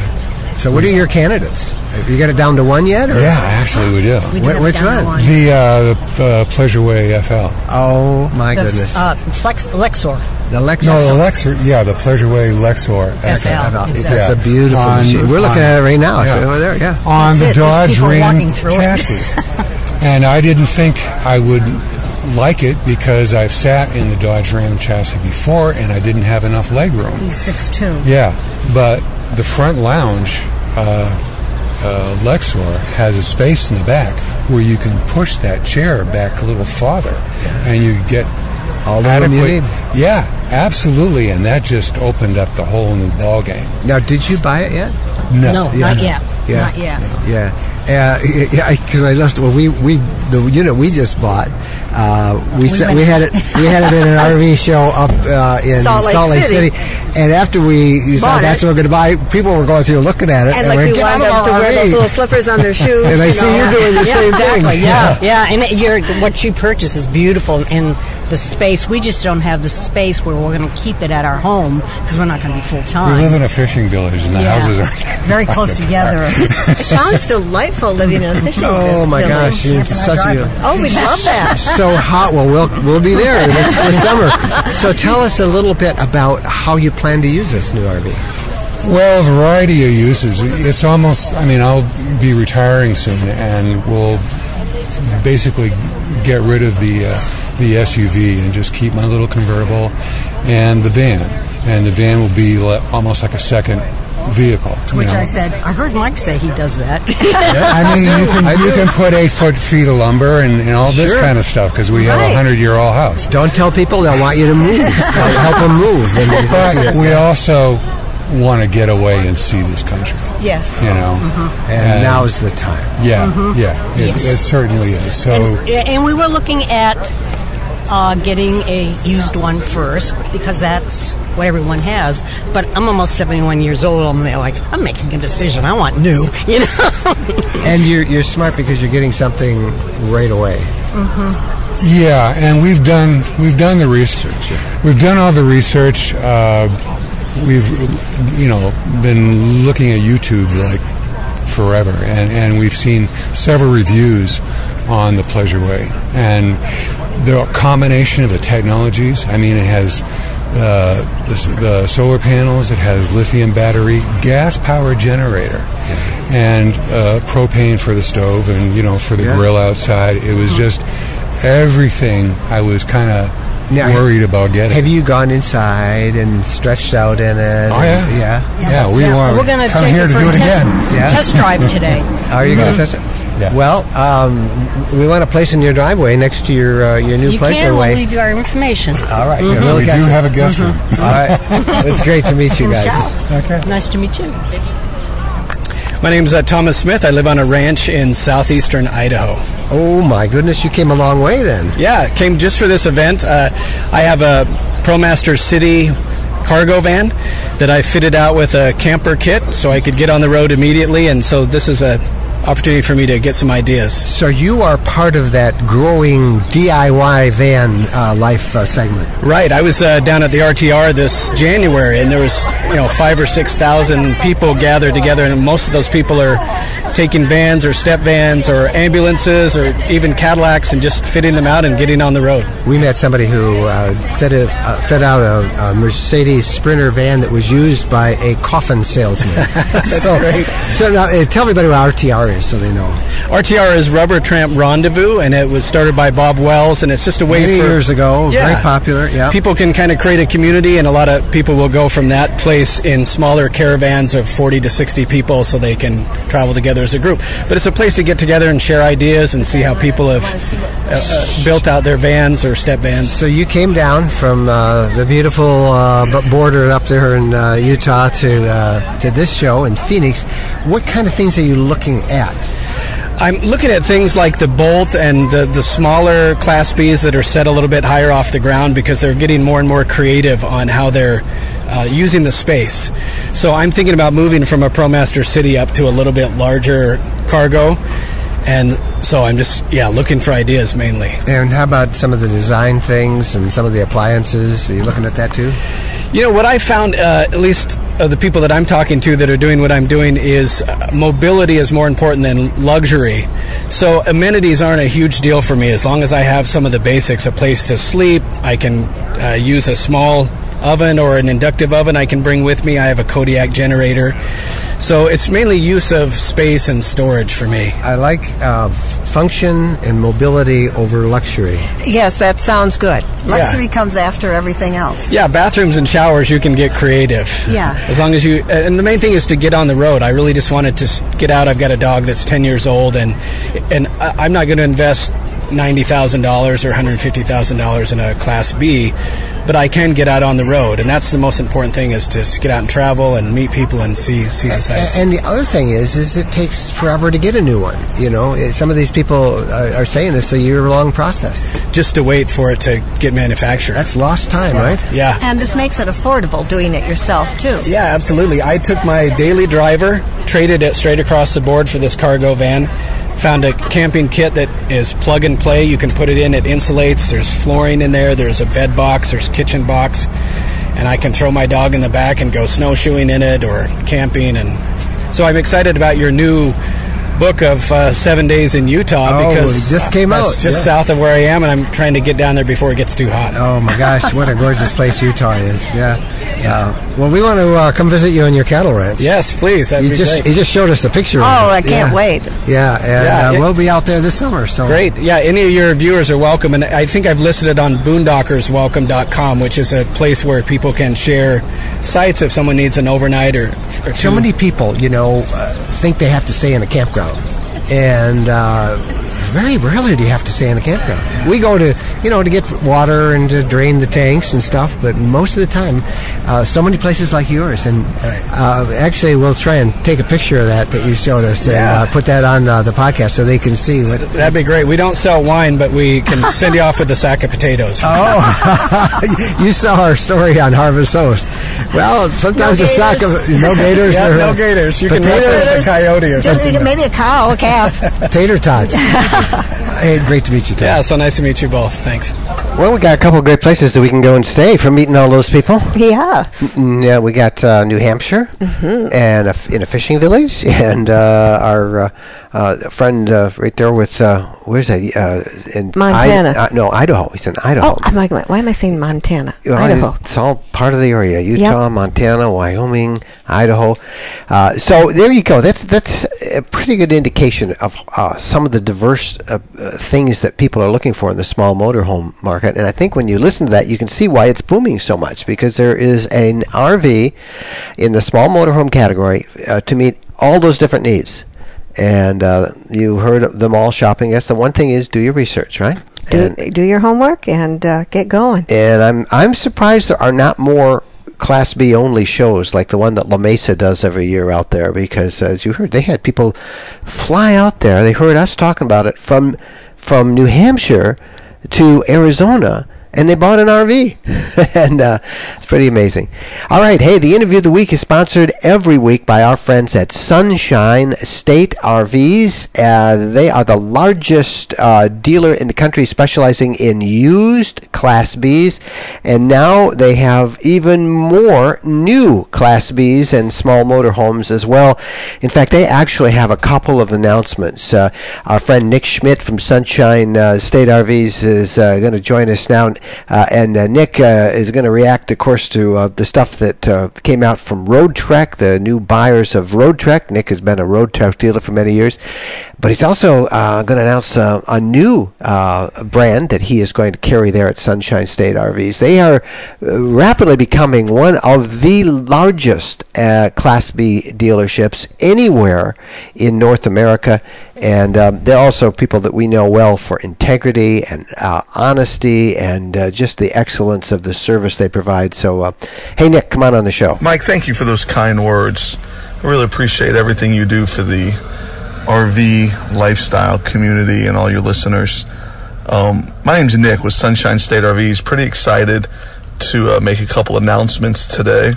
Uh, so what are your candidates? Have you got it down to one yet? Or? Yeah, actually we do. We Wh- which one? one? The, uh, the, the Pleasureway F L. Oh, my the, goodness. Uh, Flex, Lexor. The Lexor. No, the Lexor, yeah, the Pleasureway Lexor F L. Exactly. Exactly. That's a beautiful on, machine. We're looking on, at it right now. Yeah. It's over there, yeah. On That's the it. Dodge Ram through chassis. And I didn't think I would like it because I've sat in the Dodge Ram chassis before and I didn't have enough leg room. He's six two. Yeah, but the front lounge, uh, uh, Lexor, has a space in the back where you can push that chair back a little farther and you get all the room you need. Yeah, absolutely, and that just opened up the whole new ball game. Now, did you buy it yet? No, No, yeah, not no. yet. Yeah. Not yet. Yeah. Uh, yeah, because I lost. Well, we we the unit we just bought. Uh, we We set, went- we had it we had it in an R V show up uh, in Salt Lake City. City. and after we decided Bought that's it. what we're going to buy, people were going through looking at it, And and, like we're we get out wound of up to our wear those R V. little slippers on their shoes. And I you see know. you're doing the Yeah, same exactly. thing. Yeah, yeah, and you're, what you purchase is beautiful in the space. We just don't have the space where we're going to keep it at our home because we're not going to be full time. We live in a fishing village, and the Yeah. houses are very close together. It sounds delightful living in a fishing Oh my village. gosh, you're such a Oh, we love that. so hot. Well, we'll we'll be there this, this summer. So tell us a little bit about how you plan to use this new R V. Well, a variety of uses. It's almost, I mean, I'll be retiring soon, and we'll basically get rid of the uh, the S U V and just keep my little convertible and the van. And the van will be le- almost like a second vehicle. To which you know. I said, I heard Mike say he does that. I mean, you can you can put eight foot feet of lumber and, and all this Sure. kind of stuff because we have Right. a hundred year old house. Don't tell people they'll want you to move. Help them move. And But we also want to get away and see this country. Yeah. You know, and now's the time. yeah, yeah, it, Yes. it certainly is. So. And, and we were looking at uh, getting a used one first because that's what everyone has. But I'm almost seventy-one years old. I'm there like, I'm making a decision. I want new, you know. And you're you're smart because you're getting something right away. Yeah, and we've done we've done the research. We've done all the research. Uh, we've you know been looking at YouTube like forever, and, and we've seen several reviews on the Pleasureway, and the combination of the technologies. I mean, it has uh, the, the solar panels, it has lithium battery, gas power generator, and uh, propane for the stove, and you know for the Yeah. grill outside. It was just everything I was kind of Now, worried about getting. Have you gone inside and stretched out in it? Oh, yeah. Yeah. Yeah, we Yeah, want we're gonna come take here it to for do a it test- again. Yeah. Test drive today. Are you going Mhm. to test it? Yeah. Well, um, we want a place in your driveway next to your uh, your new You place. can. or We'll way. leave you our information. All right. Yes, We'll we catch do it. have a guest room. All right. It's great to meet you guys. Okay. Nice to meet you. My name's uh, Thomas Smith. I live on a ranch in southeastern Idaho. Oh my goodness, you came a long way then. Yeah, came just for this event. Uh, I have a ProMaster City cargo van that I fitted out with a camper kit so I could get on the road immediately, and so this is a opportunity for me to get some ideas. So you are part of that growing D I Y van uh, life uh, segment. Right. I was uh, down at the R T R this January, and there was you know five or six thousand people gathered together, and most of those people are taking vans or step vans or ambulances or even Cadillacs and just fitting them out and getting on the road. We met somebody who uh, fit, a, uh, fit out a, a Mercedes Sprinter van that was used by a coffin salesman. That's so, great. So now, uh, tell everybody what R T R R is, so they know. R T R is Rubber Tramp Rendezvous, and it was started by Bob Wells, and it's just a way Many for... years ago, yeah, very popular, yeah. People can kind of create a community, and a lot of people will go from that place in smaller caravans of forty to sixty people so they can travel together as a group. But it's a place to get together and share ideas and see how people have uh, uh, built out their vans or step vans. So you came down from uh, the beautiful uh, border up there in uh, Utah to uh, to this show in Phoenix. What kind of things are you looking at? I'm looking at things like the Bolt and the, the smaller Class Bs that are set a little bit higher off the ground because they're getting more and more creative on how they're uh, using the space. So I'm thinking about moving from a ProMaster City up to a little bit larger cargo. And so I'm just, yeah, looking for ideas mainly. And how about some of the design things and some of the appliances? Are you looking at that too? You know, what I found, uh, at least uh, the people that I'm talking to that are doing what I'm doing, is uh, mobility is more important than luxury. So amenities aren't a huge deal for me as long as I have some of the basics, a place to sleep. I can uh, use a small oven or an inductive oven I can bring with me. I have a Kodiak generator. So it's mainly use of space and storage for me. I like uh, function and mobility over luxury. Yes, that sounds good. Luxury Yeah. comes after everything else. Yeah, bathrooms and showers, you can get creative. Yeah. As long as you, and the main thing is to get on the road. I really just wanted to s- get out. I've got a dog that's ten years old, and and I- I'm not going to invest ninety thousand dollars or one hundred fifty thousand dollars in a Class B, but I can get out on the road, and that's the most important thing, is to s- get out and travel and meet people and see see the sights. And the other thing is, is it takes forever to get a new one. You know, some of these people are, are saying it's a year-long process. Just to wait for it to get manufactured. That's lost time, right? Yeah. And this makes it affordable doing it yourself, too. Yeah, absolutely. I took my daily driver, traded it straight across the board for this cargo van, found a camping kit that is plug and play. You can put it in, it insulates, there's flooring in there, there's a bed box, there's kitchen box, and I can throw my dog in the back and go snowshoeing in it or camping. And so I'm excited about your new book of uh, seven days in Utah, Oh, because it just came that's out, just yeah. south of where I am, and I'm trying to get down there before it gets too hot. Oh my gosh, what a gorgeous place Utah is! Yeah. Uh, well, we want to uh, come visit you on your cattle ranch. Yes, please. That'd you be just great. you just showed us the picture. Oh, of it. I can't yeah. wait. Yeah, and Yeah, uh, it- we'll be out there this summer. So Great. Yeah, any of your viewers are welcome. And I think I've listed it on boondockers welcome dot com, which is a place where people can share sites if someone needs an overnight or, or two. So many people, you know, uh, think they have to stay in a campground, and uh, very rarely do you have to stay in a campground. We go to, you know, to get water and to drain the tanks and stuff, but most of the time, uh, so many places like yours. And uh, actually, we'll try and take a picture of that that you showed us and Yeah. uh, put that on uh, the podcast so they can see what. That'd be great. We don't sell wine, but we can send you off with a sack of potatoes. Oh, you saw our story on Harvest Host. Well, sometimes No a sack of no gators. Yeah, or, no gators. You can potatoes. wrestle with a coyote or something. Maybe a cow, a calf. Tater tots. Hey, great to meet you, Tom. Yeah, so nice to meet you both. Thanks. Well, we got a couple of great places that we can go and stay from meeting all those people. Yeah. Mm, Yeah, we got uh, New Hampshire Mhm. and a f- in a fishing village, and uh, our uh, uh, friend uh, right there with uh, where's that? Uh, in Montana. I, uh, no, Idaho. He's in Idaho. Oh, am I, why am I saying Montana? Well, Idaho. It's, it's all part of the area: Utah, Montana, Wyoming, Idaho. Uh, so there you go. That's that's a pretty good indication of uh, some of the diverse uh, uh, things that people are looking for in the small motorhome market. And I think when you listen to that, you can see why it's booming so much, because there is an R V in the small motorhome category uh, to meet all those different needs. And uh, you heard of them all shopping. Yes, the one thing is do your research, right? Do, do your homework and uh, get going. And I'm I'm surprised there are not more Class B only shows like the one that La Mesa does every year out there, because as you heard, they had people fly out there. They heard us talking about it from from New Hampshire to Arizona, and they bought an R V. And uh, it's pretty amazing. All right, hey, the interview of the week is sponsored every week by our friends at Sunshine State R Vs. Uh, they are the largest uh, dealer in the country specializing in used Class Bs, and now they have even more new Class Bs and small motorhomes as well. In fact, they actually have a couple of announcements. Uh, our friend Nick Schmidt from Sunshine uh, State R Vs is uh, going to join us now. Uh, and uh, Nick uh, is going to react, of course, to uh, the stuff that uh, came out from Road Trek, the new buyers of Road Trek. Nick has been a Road Trek dealer for many years. But he's also uh, going to announce uh, a new uh, brand that he is going to carry there at Sunshine State R Vs. They are uh, rapidly becoming one of the largest uh, Class B dealerships anywhere in North America. And um, they're also people that we know well for integrity and uh, honesty and uh, just the excellence of the service they provide. So, uh, hey, Nick, come on on the show. Mike, thank you for those kind words. I really appreciate everything you do for the R V lifestyle community and all your listeners. Um, my name's Nick with Sunshine State R Vs. Pretty excited to uh, make a couple announcements today.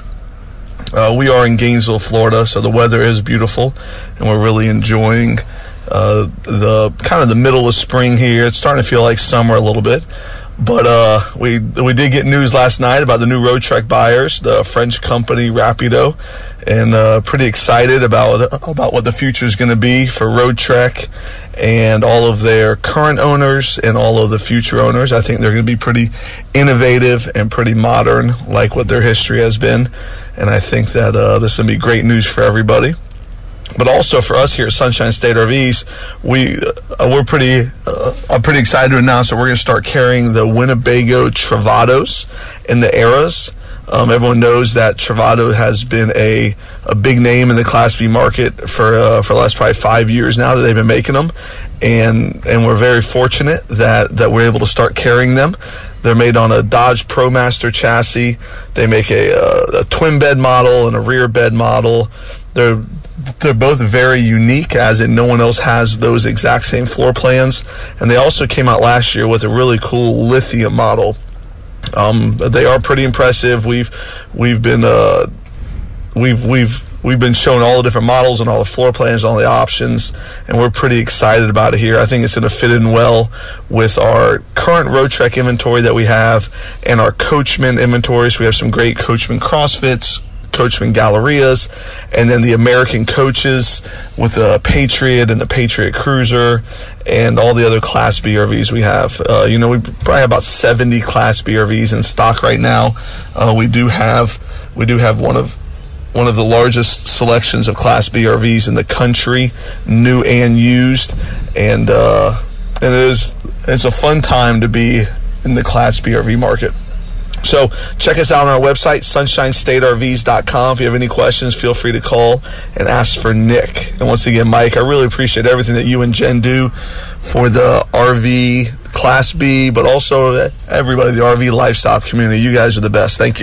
Uh, we are in Gainesville, Florida, so the weather is beautiful, and we're really enjoying uh, the kind of the middle of spring here. It's starting to feel like summer a little bit, but uh, we we did get news last night about the new Road Trek buyers, the French company Rapido, and uh, pretty excited about about what the future is going to be for Road Trek and all of their current owners and all of the future owners. I think they're going to be pretty innovative and pretty modern, like what their history has been. And I think that uh, this will be great news for everybody. But also for us here at Sunshine State R Vs, we, uh, we're pretty uh, I'm pretty excited to announce that we're going to start carrying the Winnebago Travados in the Eras. Um, everyone knows that Travado has been a, a big name in the Class B market for uh, for the last probably five years now that they've been making them, and and we're very fortunate that, that we're able to start carrying them. They're made on a Dodge ProMaster chassis. They make a, a, a twin bed model and a rear bed model. They're they're both very unique, as in no one else has those exact same floor plans. And they also came out last year with a really cool lithium model. Um, they are pretty impressive. We've we've been uh, we've we've we've been shown all the different models and all the floor plans, all the options, and we're pretty excited about it here. I think it's going to fit in well with our current Road Trek inventory that we have and our Coachman inventory. So we have some great Coachman CrossFits, Coachman Gallerias, and then the American coaches with the Patriot and the Patriot Cruiser and all the other Class B R Vs we have. Uh, you know, we probably have about seventy Class B R Vs in stock right now. Uh, we do have we do have one of one of the largest selections of Class B R Vs in the country, new and used, and uh, and it is it's a fun time to be in the Class B R V market. So check us out on our website, sunshine state R Vs dot com. If you have any questions, feel free to call and ask for Nick. And once again, Mike, I really appreciate everything that you and Jen do for the R V Class B, but also everybody in the R V lifestyle community. You guys are the best. Thank you.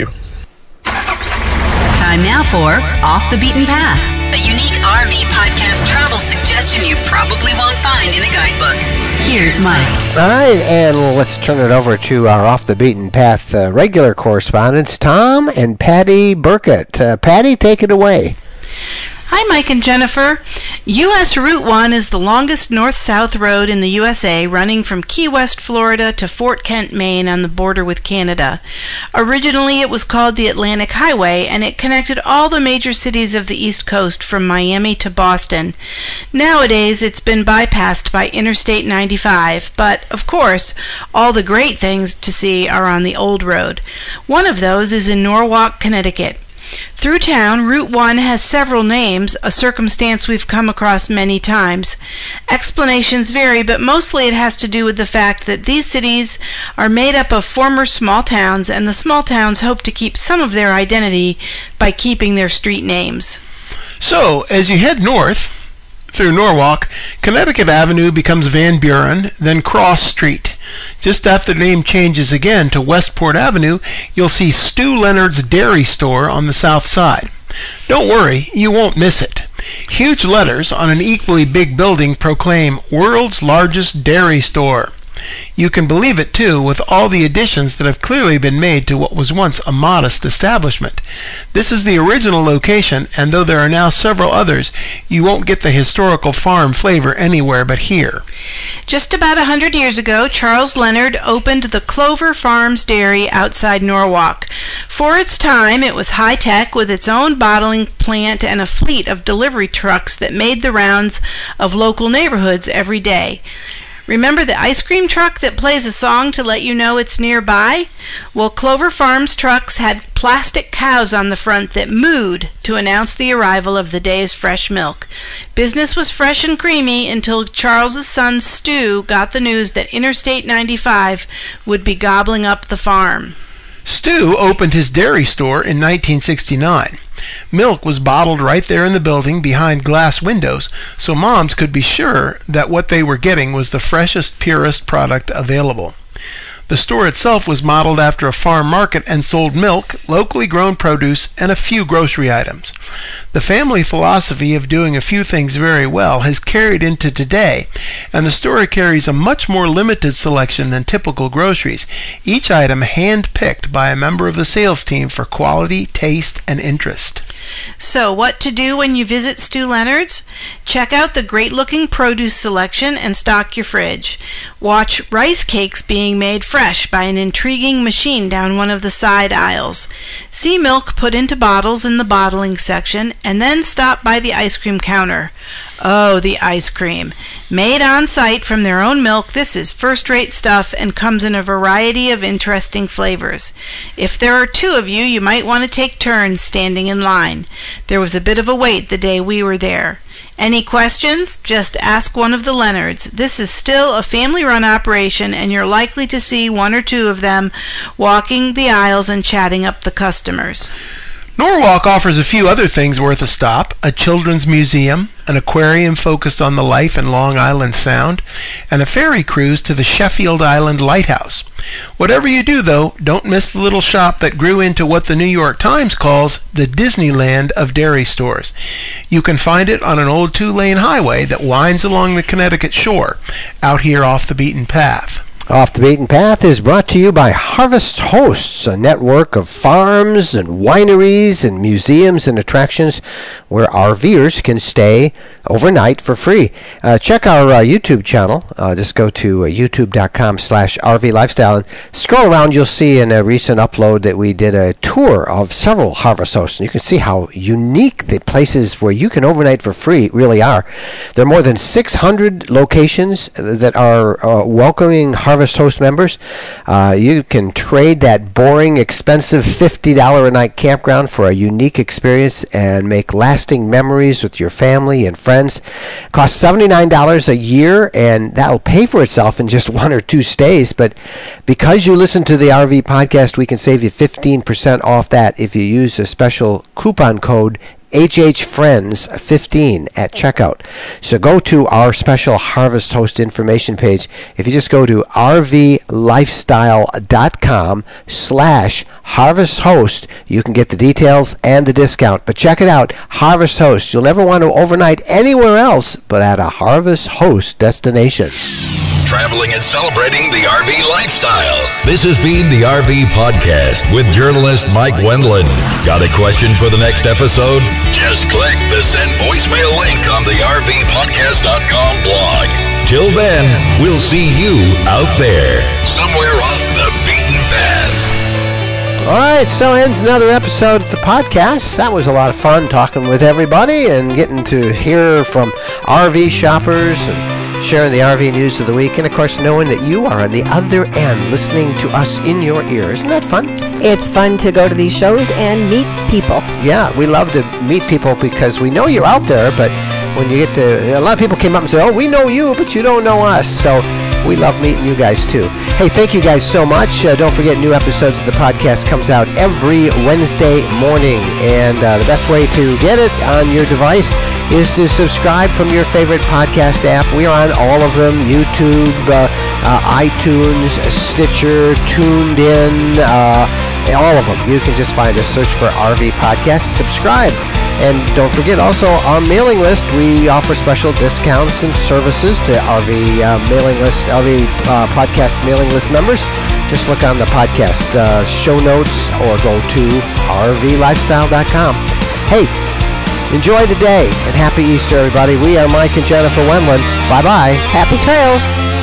Time now for Off the Beaten Path, a unique R V podcast travel suggestion you probably won't find in a guidebook. Here's Mike. All right, and let's turn it over to our Off the Beaten Path uh, regular correspondents, Tom and Patty Burkett. Uh, Patty, take it away. Hi, Mike and Jennifer. U S Route one is the longest north-south road in the U S A, running from Key West, Florida to Fort Kent, Maine, on the border with Canada. Originally, it was called the Atlantic Highway, and it connected all the major cities of the East Coast from Miami to Boston. Nowadays, it's been bypassed by Interstate ninety-five, but, of course, all the great things to see are on the old road. One of those is in Norwalk, Connecticut. Through town, Route one has several names, a circumstance we've come across many times. Explanations vary, but mostly it has to do with the fact that these cities are made up of former small towns, and the small towns hope to keep some of their identity by keeping their street names. So, as you head north through Norwalk, Connecticut Avenue becomes Van Buren, then Cross Street. Just after the name changes again to Westport Avenue, you'll see Stu Leonard's Dairy Store on the south side. Don't worry, you won't miss it. Huge letters on an equally big building proclaim World's Largest Dairy Store. You can believe it, too, with all the additions that have clearly been made to what was once a modest establishment. This is the original location, and though there are now several others, you won't get the historical farm flavor anywhere but here. Just about a hundred years ago, Charles Leonard opened the Clover Farms Dairy outside Norwalk. For its time, it was high-tech with its own bottling plant and a fleet of delivery trucks that made the rounds of local neighborhoods every day. Remember the ice cream truck that plays a song to let you know it's nearby? Well, Clover Farms trucks had plastic cows on the front that mooed to announce the arrival of the day's fresh milk. Business was fresh and creamy until Charles's son Stu got the news that Interstate ninety-five would be gobbling up the farm. Stu opened his dairy store in nineteen sixty-nine. Milk was bottled right there in the building behind glass windows, so moms could be sure that what they were getting was the freshest, purest product available. The store itself was modeled after a farm market and sold milk, locally grown produce, and a few grocery items. The family philosophy of doing a few things very well has carried into today, and the store carries a much more limited selection than typical groceries, each item hand-picked by a member of the sales team for quality, taste, and interest. So, what to do when you visit Stu Leonard's? Check out the great-looking produce selection and stock your fridge. Watch rice cakes being made fresh by an intriguing machine down one of the side aisles. See milk put into bottles in the bottling section, and then stop by the ice cream counter. Oh, the ice cream. Made on site from their own milk, this is first-rate stuff and comes in a variety of interesting flavors. If there are two of you, you might want to take turns standing in line. There was a bit of a wait the day we were there. Any questions? Just ask one of the Leonards. This is still a family-run operation, and you're likely to see one or two of them walking the aisles and chatting up the customers. Norwalk offers a few other things worth a stop: a children's museum, an aquarium focused on the life and Long Island Sound, and a ferry cruise to the Sheffield Island Lighthouse. Whatever you do, though, don't miss the little shop that grew into what the New York Times calls the Disneyland of dairy stores. You can find it on an old two-lane highway that winds along the Connecticut shore, out here off the beaten path. Off the Beaten Path is brought to you by Harvest Hosts, a network of farms and wineries and museums and attractions where RVers can stay overnight for free. Uh, check our uh, YouTube channel. Uh, just go to uh, youtube.com slash RV Lifestyle and scroll around. You'll see in a recent upload that we did a tour of several Harvest Hosts. And you can see how unique the places where you can overnight for free really are. There are more than six hundred locations that are uh, welcoming Harvest Harvest Host members. Uh, you can trade that boring, expensive fifty dollars a night campground for a unique experience and make lasting memories with your family and friends. It costs seventy-nine dollars a year, and that'll pay for itself in just one or two stays. But because you listen to the R V podcast, we can save you fifteen percent off that if you use a special coupon code H H Friends fifteen at checkout. So go to our special Harvest Host information page. If you just go to rvlifestyle.com slash Harvest Host, you can get the details and the discount. But check it out, Harvest Host. You'll never want to overnight anywhere else but at a Harvest Host destination. Traveling and celebrating the R V lifestyle. This has been the R V Podcast with journalist Mike Wendland. Got a question for the next episode? Just click the send voicemail link on the R V podcast dot com blog. Till then, we'll see you out there, somewhere off the beaten path. All right, so ends another episode of the podcast. That was a lot of fun talking with everybody and getting to hear from R V shoppers and sharing the R V news of the week, and of course knowing that you are on the other end listening to us in your ear. Isn't that fun? It's fun to go to these shows and meet people. Yeah, we love to meet people because we know you're out there, but when you get to, a lot of people came up and said, oh, we know you, but you don't know us. So we love meeting you guys too. Hey, thank you guys so much. Uh, don't forget, new episodes of the podcast comes out every Wednesday morning, and uh, the best way to get it on your device is to subscribe from your favorite podcast app. We are on all of them: YouTube, uh, uh, iTunes, Stitcher, Tuned In, uh, all of them. You can just find us, search for R V Podcast, subscribe. And don't forget also our mailing list. We offer special discounts and services to R V uh, mailing list, R V uh, podcast mailing list members. Just look on the podcast uh, show notes or go to R V lifestyle dot com. Hey, enjoy the day and happy Easter, everybody. We are Mike and Jennifer Wendland. Bye-bye. Happy trails.